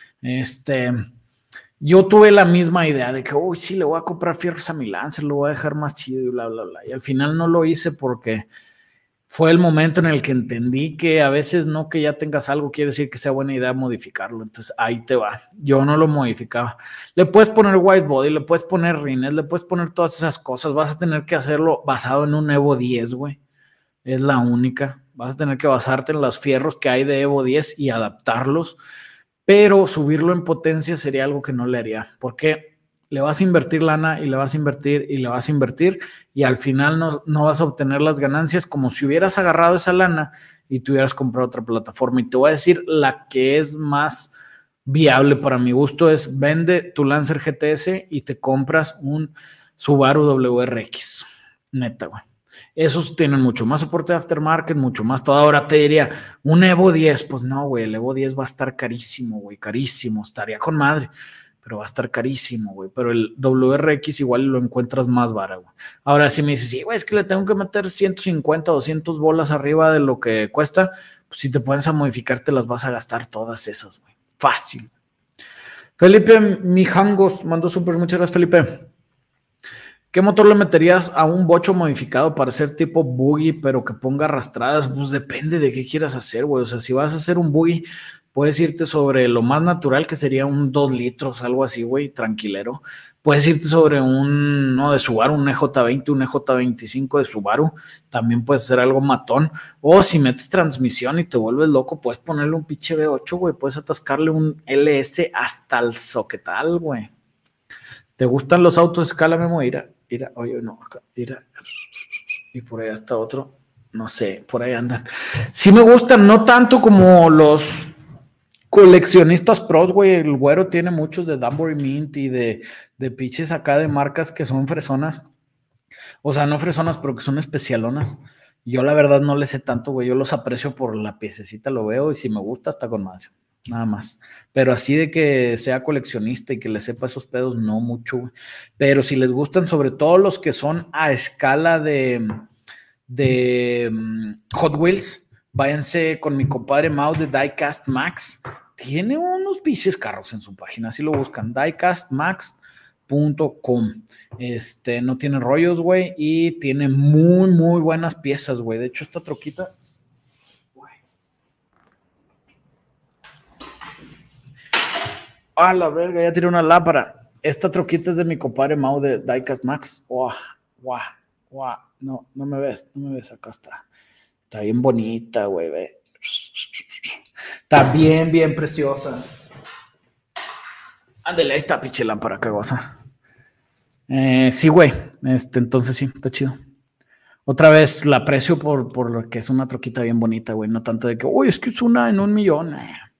Yo tuve la misma idea de que, uy, sí, le voy a comprar fierros a mi Lancer, lo voy a dejar más chido y bla, bla, bla. Y al final no lo hice porque fue el momento en el que entendí que a veces no que ya tengas algo quiere decir que sea buena idea modificarlo. Entonces ahí te va. Yo no lo modificaba. Le puedes poner white body, le puedes poner rines, le puedes poner todas esas cosas. Vas a tener que hacerlo basado en un Evo 10, güey. Es la única. Vas a tener que basarte en los fierros que hay de Evo 10 y adaptarlos. Pero subirlo en potencia sería algo que no le haría. Porque le vas a invertir lana y le vas a invertir y le vas a invertir y al final no vas a obtener las ganancias como si hubieras agarrado esa lana y te hubieras comprado otra plataforma. Y te voy a decir la que es más viable para mi gusto es vende tu Lancer GTS y te compras un Subaru WRX. Neta, güey. Esos tienen mucho más soporte de aftermarket, mucho más todo. Ahora te diría, un Evo 10, pues no, güey, el Evo 10 va a estar carísimo, güey, carísimo, estaría con madre, pero va a estar carísimo, güey. Pero el WRX igual lo encuentras más barato, güey. Ahora, si me dices, sí, güey, es que le tengo que meter 150, 200 bolas arriba de lo que cuesta, pues si te pones a modificar, te las vas a gastar todas esas, güey. Fácil. Felipe Mijangos mandó súper, muchas gracias, Felipe. ¿Qué motor le meterías a un bocho modificado para ser tipo buggy, pero que ponga arrastradas? Pues depende de qué quieras hacer, güey. O sea, si vas a hacer un buggy, puedes irte sobre lo más natural, que sería un 2 litros, algo así, güey, tranquilero. Puedes irte sobre uno de Subaru, un EJ20, un EJ25 de Subaru. También puedes hacer algo matón. O si metes transmisión y te vuelves loco, puedes ponerle un pinche V8, güey. Puedes atascarle un LS hasta el soquetal, güey. ¿Te gustan los autos de escala, Memo? Mira, oye, no, acá, mira. Y por ahí está otro. No sé, por ahí andan. Sí me gustan, no tanto como los coleccionistas pros, güey. El güero tiene muchos de Danbury Mint y de pitches acá de marcas que son fresonas. O sea, no fresonas, pero que son especialonas. Yo la verdad no le sé tanto, güey. Yo los aprecio por la piececita, lo veo y si me gusta, está con madre. Nada más. Pero así de que sea coleccionista y que le sepa esos pedos, no mucho, güey. Pero si les gustan, sobre todo los que son a escala de Hot Wheels, váyanse con mi compadre Mau de Diecast Max. Tiene unos pinches carros en su página, así lo buscan, diecastmax.com. No tiene rollos, güey, y tiene muy, muy buenas piezas, güey. De hecho, esta troquita... ¡Ah, la verga! Ya tiré una lámpara. Esta troquita es de mi compadre Mau de Diecast Max. ¡Wow! ¡Wow! ¡Wow! No me ves, acá está. Está bien bonita, güey, ve. Está bien, bien preciosa. Ándale, ahí está, pinche lámpara cagosa. Sí, güey. Entonces sí, está chido. Otra vez la aprecio por lo que es una troquita bien bonita, güey. No tanto de que, uy, es que es una en 1 millón.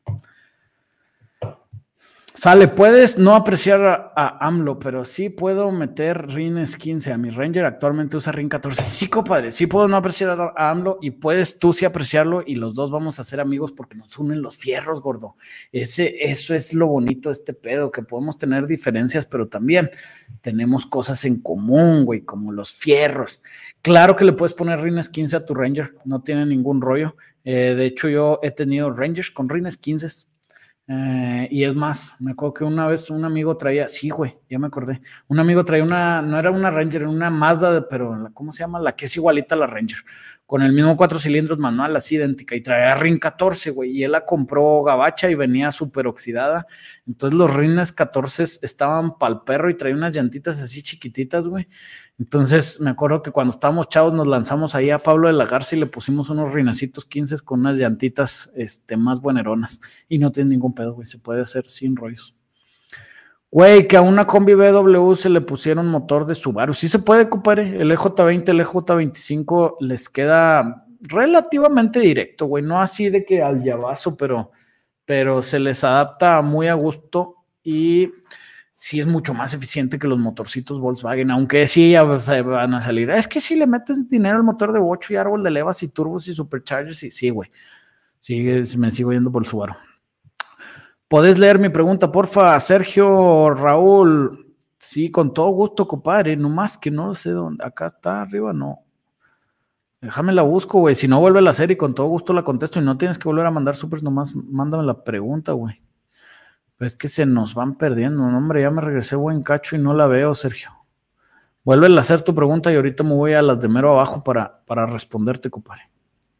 Sale, puedes no apreciar a AMLO, pero sí puedo meter RINES 15 a mi Ranger. Actualmente usa RIN 14. Sí, compadre, sí puedo no apreciar a AMLO y puedes tú sí apreciarlo y los dos vamos a ser amigos porque nos unen los fierros, gordo. Eso es lo bonito de este pedo, que podemos tener diferencias, pero también tenemos cosas en común, güey, como los fierros. Claro que le puedes poner RINES 15 a tu Ranger, no tiene ningún rollo. De hecho, yo he tenido Rangers con RINES 15. Y es más, me acuerdo que una vez un amigo traía, sí, güey, ya me acordé, un amigo traía no era una Ranger, era una Mazda, pero ¿cómo se llama? La que es igualita a la Ranger, con el mismo 4 cilindros manual, así idéntica, y traía RIN 14, güey, y él la compró gabacha y venía súper oxidada, entonces los RINES 14 estaban pa'l perro y traía unas llantitas así chiquititas, güey. Entonces me acuerdo que cuando estábamos chavos nos lanzamos ahí a Pablo de la Garza y le pusimos unos rinecitos 15 con unas llantitas más bueneronas y no tiene ningún pedo, güey, se puede hacer sin rollos. Güey, que a una combi BW se le pusieron motor de Subaru, sí se puede, compadre, el EJ20, el EJ25 les queda relativamente directo, güey, no así de que al llavazo, pero se les adapta muy a gusto y sí es mucho más eficiente que los motorcitos Volkswagen, aunque sí ya van a salir. Es que si le metes dinero al motor de 8 y árbol de levas y turbos y superchargers, y sí, güey, me sigo yendo por el Subaru. ¿Podés leer mi pregunta, porfa, Sergio Raúl? Sí, con todo gusto, compadre, nomás que no sé dónde, acá está arriba, no. Déjame la busco, güey, si no vuelve a la serie, con todo gusto la contesto y no tienes que volver a mandar supers, nomás mándame la pregunta, güey. Es que se nos van perdiendo, no, hombre, ya me regresé buen cacho y no la veo, Sergio. Vuelve a hacer tu pregunta y ahorita me voy a las de mero abajo para responderte, compadre.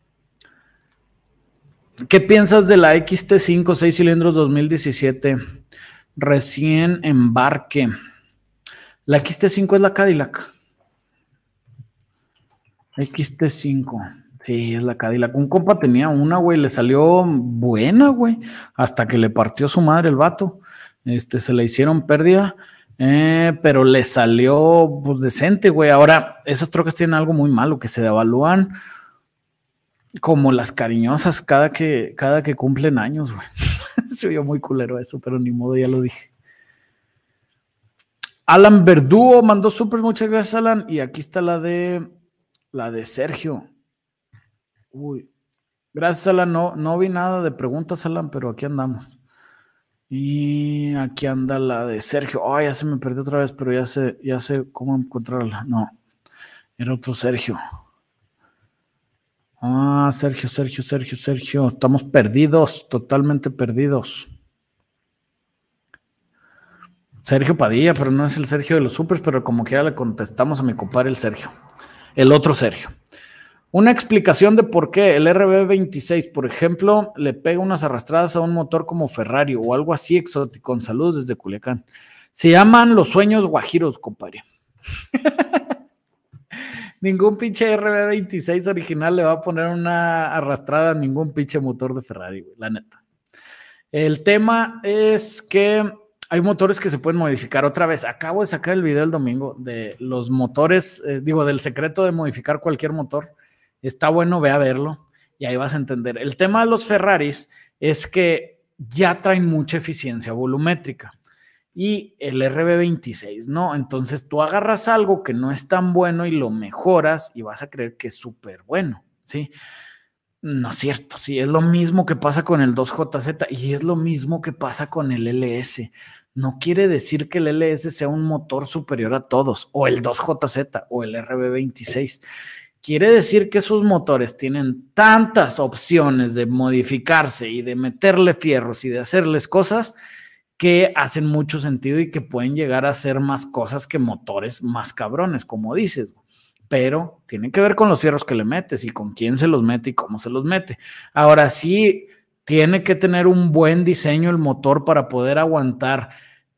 ¿Qué piensas de la XT5 6 cilindros 2017? Recién embarque. La XT5 es la Cadillac. XT5. Sí, es la Cadillac. Un compa tenía una, güey, le salió buena, güey, hasta que le partió su madre el vato. Se le hicieron pérdida, pero le salió pues decente, güey. Ahora, esas trocas tienen algo muy malo, que se devalúan como las cariñosas cada que cumplen años, güey. Se vio muy culero eso, pero ni modo, ya lo dije. Alan Verdugo mandó súper, muchas gracias, Alan. Y aquí está la de Sergio. Uy, gracias, Alan. No vi nada de preguntas, Alan, pero aquí andamos. Y aquí anda la de Sergio. Ay, ya se me perdió otra vez, pero ya sé cómo encontrarla. No, era otro Sergio. Ah, Sergio. Estamos perdidos, totalmente perdidos. Sergio Padilla, pero no es el Sergio de los supers, pero como quiera le contestamos a mi compadre el Sergio. El otro Sergio. Una explicación de por qué el RB26, por ejemplo, le pega unas arrastradas a un motor como Ferrari o algo así exótico. Con saludos desde Culiacán. Se llaman los sueños guajiros, compadre. Ningún pinche RB26 original le va a poner una arrastrada a ningún pinche motor de Ferrari, güey, la neta. El tema es que hay motores que se pueden modificar. Otra vez, acabo de sacar el video el domingo de los motores, del secreto de modificar cualquier motor. Está bueno, ve a verlo y ahí vas a entender. El tema de los Ferraris es que ya traen mucha eficiencia volumétrica y el RB26 no. Entonces tú agarras algo que no es tan bueno y lo mejoras y vas a creer que es súper bueno, ¿sí? No es cierto, sí, es lo mismo que pasa con el 2JZ y es lo mismo que pasa con el LS. No quiere decir que el LS sea un motor superior a todos, o el 2JZ o el RB26. Quiere decir que esos motores tienen tantas opciones de modificarse y de meterle fierros y de hacerles cosas que hacen mucho sentido y que pueden llegar a hacer más cosas que motores más cabrones, como dices. Pero tiene que ver con los fierros que le metes y con quién se los mete y cómo se los mete. Ahora sí, tiene que tener un buen diseño el motor para poder aguantar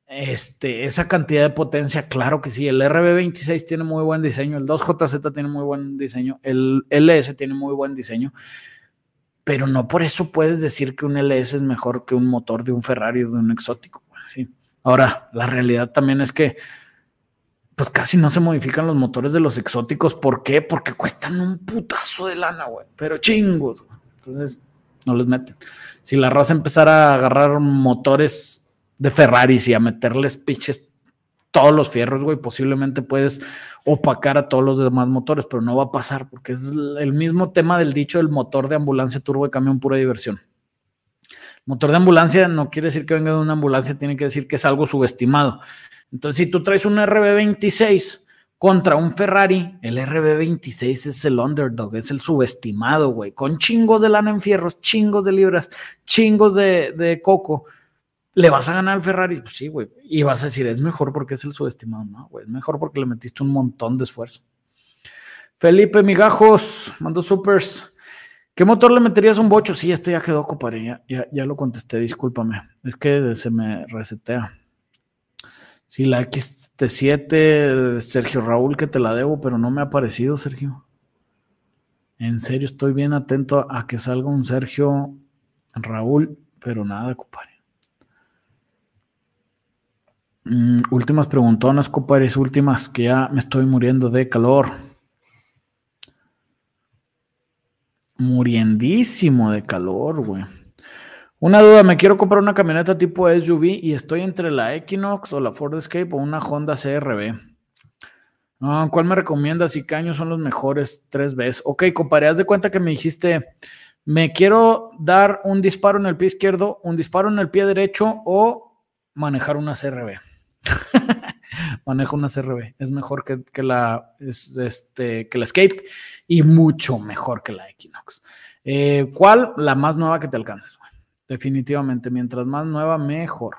esa cantidad de potencia. Claro que sí, el RB26 tiene muy buen diseño, el 2JZ tiene muy buen diseño, el LS tiene muy buen diseño, pero no por eso puedes decir que un LS es mejor que un motor de un Ferrari o de un exótico. ¿Sí? Ahora, la realidad también es que pues casi no se modifican los motores de los exóticos. ¿Por qué? Porque cuestan un putazo de lana, güey. Pero chingos, güey. Entonces, no les meten. Si la raza empezara a agarrar motores de Ferraris y a meterles pinches todos los fierros, güey, posiblemente puedes opacar a todos los demás motores, pero no va a pasar porque es el mismo tema del dicho del motor de ambulancia turbo de camión pura diversión. Motor de ambulancia no quiere decir que venga de una ambulancia, tiene que decir que es algo subestimado. Entonces, si tú traes un RB26 contra un Ferrari, el RB26 es el underdog, es el subestimado, güey, con chingos de lana en fierros, chingos de libras, chingos de coco. ¿Le vas a ganar al Ferrari? Pues sí, güey. Y vas a decir, es mejor porque es el subestimado. No, güey, es mejor porque le metiste un montón de esfuerzo. Felipe Migajos, mandó supers. ¿Qué motor le meterías a un bocho? Sí, ya quedó, compadre. Ya lo contesté, discúlpame. Es que se me resetea. Sí, la XT7, Sergio Raúl, que te la debo, pero no me ha aparecido, Sergio. En serio, estoy bien atento a que salga un Sergio Raúl, pero nada, compadre. Últimas preguntonas, compadres, últimas, que ya me estoy muriendo de calor. Muriendísimo de calor, güey. Una duda, me quiero comprar una camioneta tipo SUV y estoy entre la Equinox o la Ford Escape o una Honda CR-V. ¿Cuál me recomiendas y qué años son los mejores 3Bs? Ok, compadre, haz de cuenta que me dijiste, me quiero dar un disparo en el pie izquierdo, un disparo en el pie derecho o manejar una CR-V. Manejo una CR-V, es mejor que la Escape y mucho mejor que la Equinox. ¿Cuál? La más nueva que te alcances, güey. Definitivamente, mientras más nueva, mejor.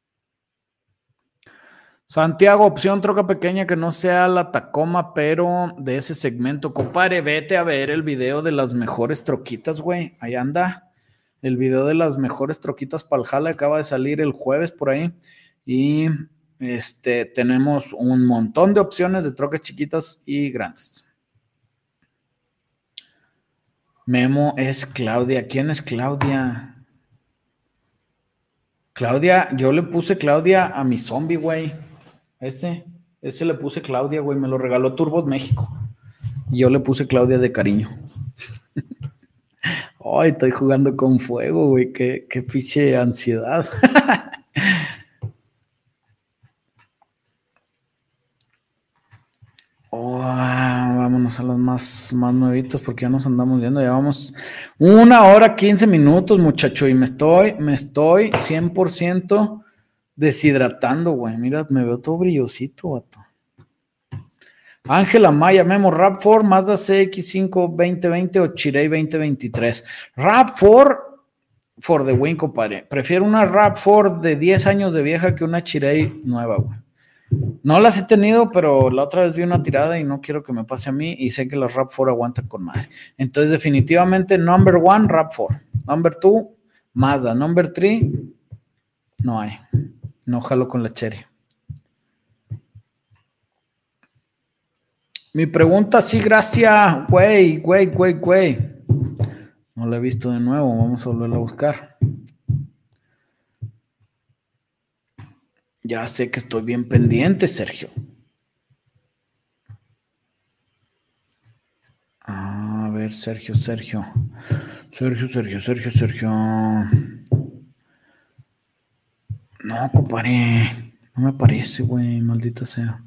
Santiago, opción troca pequeña que no sea la Tacoma, pero de ese segmento. Compadre, vete a ver el video de las mejores troquitas, güey. Ahí anda. El video de las mejores troquitas para el jale acaba de salir el jueves por ahí. Y tenemos un montón de opciones de trocas chiquitas y grandes. Memo es Claudia. ¿Quién es Claudia? Claudia, yo le puse Claudia a mi zombie, güey. Ese le puse Claudia, güey. Me lo regaló Turbos México. Y yo le puse Claudia de cariño. Ay, estoy jugando con fuego, güey. Qué pinche ansiedad. Vámonos a los más nuevitos porque ya nos andamos viendo. Ya vamos 1 hora 15 minutos, muchacho. Y me estoy 100% deshidratando, güey. Mira, me veo todo brillosito, vato. Ángela Maya, Memo, RAV4, Mazda CX5 2020 o Chirey 2023. RAV4 for the win, compadre. Prefiero una RAV4 de 10 años de vieja que una Chirey nueva, güey. No las he tenido, pero la otra vez vi una tirada y no quiero que me pase a mí y sé que las RAV4 aguantan con madre. Entonces, definitivamente, number 1, RAV4. Number 2, Mazda. Number 3, no hay. No jalo con la Cherry. Mi pregunta, sí, gracias. Güey. No la he visto de nuevo. Vamos a volverla a buscar. Ya sé que estoy bien pendiente, Sergio. A ver, Sergio. No, compadre. No me parece, güey. Maldita sea.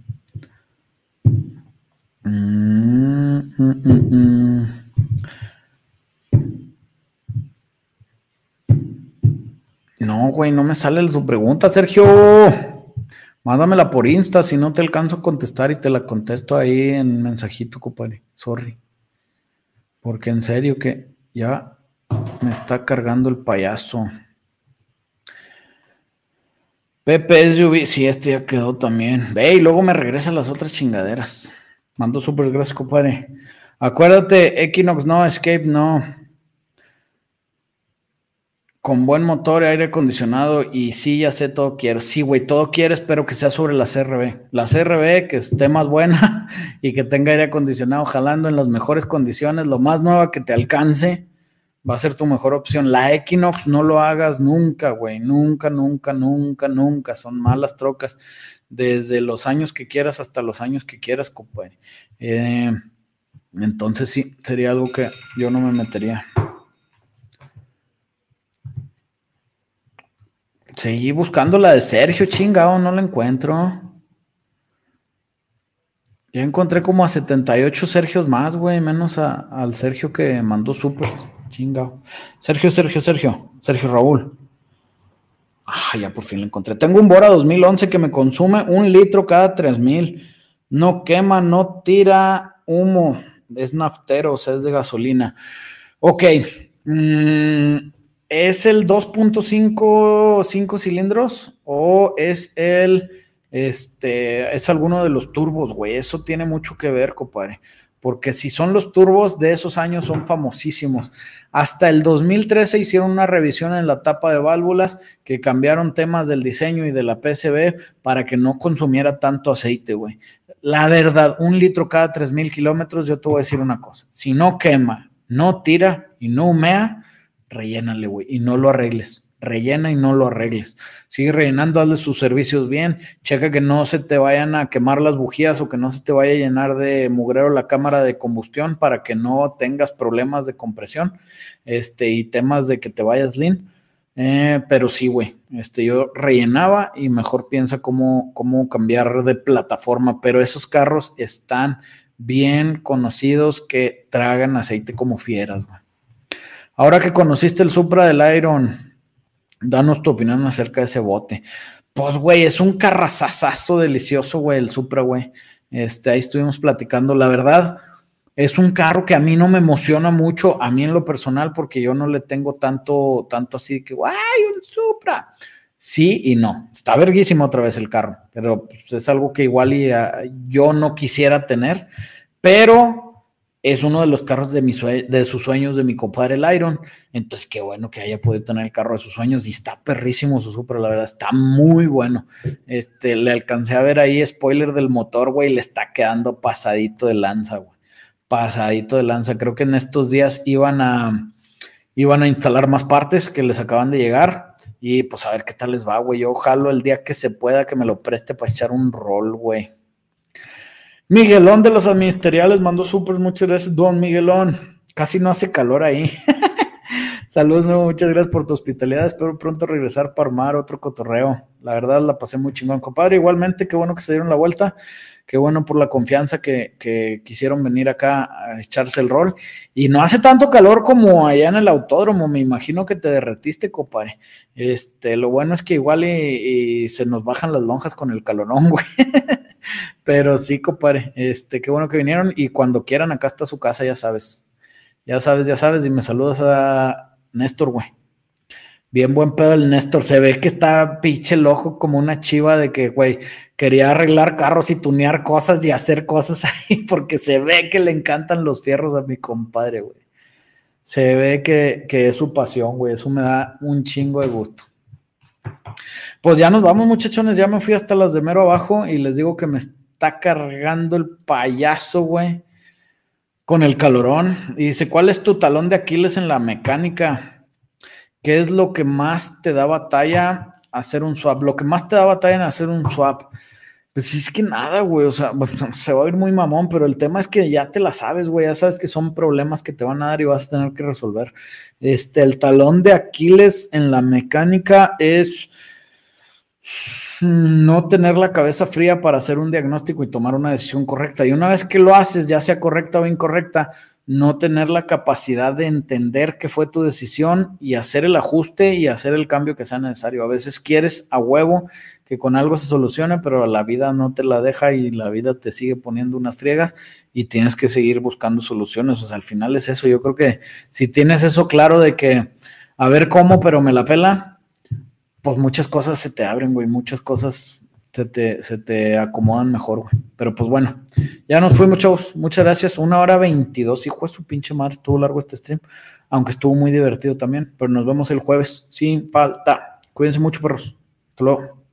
No, güey, no me sale tu pregunta, Sergio. Mándamela por Insta, si no te alcanzo a contestar y te la contesto ahí en mensajito, compadre. Sorry. Porque en serio que ya me está cargando el payaso. Pepe SUV, sí, ya quedó también. Ve, y luego me regresan las otras chingaderas. Mando súper gracias, compadre. Acuérdate, Equinox no, Escape no. Con buen motor y aire acondicionado y sí, ya sé, todo quiero. Sí, güey, todo quiero, espero que sea sobre la CR-V. La CR-V que esté más buena y que tenga aire acondicionado jalando en las mejores condiciones, lo más nueva que te alcance, va a ser tu mejor opción. La Equinox no lo hagas nunca, güey, nunca. Son malas trocas desde los años que quieras hasta los años que quieras, compadre. Entonces sí, sería algo que yo no me metería. Seguí buscando la de Sergio, chingado, no la encuentro. Ya encontré como a 78 Sergios más, güey, menos al Sergio que mandó súper, chingado. Sergio Raúl. Ya por fin lo encontré. Tengo un Bora 2011 que me consume 1 litro cada 3,000. No quema, no tira humo. Es naftero, o sea, es de gasolina. Ok. ¿Es el 2.5 5 cilindros o es es alguno de los turbos, güey? Eso tiene mucho que ver, compadre, porque si son los turbos de esos años son famosísimos. Hasta el 2013 hicieron una revisión en la tapa de válvulas que cambiaron temas del diseño y de la PCB para que no consumiera tanto aceite, güey. La verdad, 1 litro cada 3,000 kilómetros, yo te voy a decir una cosa, si no quema, no tira y no humea, rellénale, güey, y no lo arregles. rellena y no lo arregles. Sigue rellenando, hazle sus servicios bien, checa que no se te vayan a quemar las bujías o que no se te vaya a llenar de mugrero la cámara de combustión para que no tengas problemas de compresión y temas de que te vayas lean. Pero sí, güey, yo rellenaba y mejor piensa cómo cambiar de plataforma, pero esos carros están bien conocidos que tragan aceite como fieras, güey. Ahora que conociste el Supra del Iron, danos tu opinión acerca de ese bote. Pues, güey, es un carrazazazo delicioso, güey, el Supra, güey. Ahí estuvimos platicando. La verdad, es un carro que a mí no me emociona mucho, a mí en lo personal, porque yo no le tengo tanto así que, ¡ay, un Supra! Sí y no. Está verguísimo otra vez el carro, pero pues, es algo que igual yo no quisiera tener, pero es uno de los carros de sus sueños de mi compadre el Iron. Entonces, qué bueno que haya podido tener el carro de sus sueños y está perrísimo su Supra, la verdad, está muy bueno. Le alcancé a ver ahí spoiler del motor, güey, le está quedando pasadito de lanza, güey. Pasadito de lanza. Creo que en estos días iban a instalar más partes que les acaban de llegar y pues a ver qué tal les va, güey. Yo jalo el día que se pueda que me lo preste para echar un rol, güey. Miguelón de los Administeriales mandó súper, muchas gracias, don Miguelón. Casi no hace calor ahí. Saludos, nuevo, muchas gracias por tu hospitalidad. Espero pronto regresar para armar otro cotorreo. La verdad la pasé muy chingón, compadre. Igualmente, qué bueno que se dieron la vuelta. Qué bueno por la confianza que quisieron venir acá a echarse el rol. Y no hace tanto calor como allá en el autódromo. Me imagino que te derretiste, compadre. Lo bueno es que igual y se nos bajan las lonjas con el calorón, güey. Pero sí, compadre, qué bueno que vinieron y cuando quieran acá está su casa, ya sabes, y me saludas a Néstor, güey. Bien buen pedo el Néstor, se ve que está pinche el ojo como una chiva de que, güey, quería arreglar carros y tunear cosas y hacer cosas ahí porque se ve que le encantan los fierros a mi compadre, güey. Se ve que es su pasión, güey, eso me da un chingo de gusto. Pues ya nos vamos, muchachones, ya me fui hasta las de mero abajo y les digo que me está cargando el payaso, güey, con el calorón. Y dice, ¿cuál es tu talón de Aquiles en la mecánica? ¿Qué es lo que más te da batalla hacer un swap? Lo que más te da batalla en hacer un swap. Pues es que nada, güey, o sea, bueno, se va a ir muy mamón, pero el tema es que ya te la sabes, güey, ya sabes que son problemas que te van a dar y vas a tener que resolver. El talón de Aquiles en la mecánica es no tener la cabeza fría para hacer un diagnóstico y tomar una decisión correcta. Y una vez que lo haces, ya sea correcta o incorrecta, no tener la capacidad de entender qué fue tu decisión y hacer el ajuste y hacer el cambio que sea necesario. A veces quieres a huevo que con algo se solucione, pero la vida no te la deja y la vida te sigue poniendo unas friegas y tienes que seguir buscando soluciones. O sea, al final es eso. Yo creo que si tienes eso claro de que a ver cómo, pero me la pela, pues muchas cosas se te abren, güey, muchas cosas se te acomodan mejor, güey. Pero pues bueno, ya nos fuimos, chavos. Muchas gracias. 1:22, hijo de su pinche madre, estuvo largo este stream, aunque estuvo muy divertido también. Pero nos vemos el jueves sin falta. Cuídense mucho, perros. Hasta luego.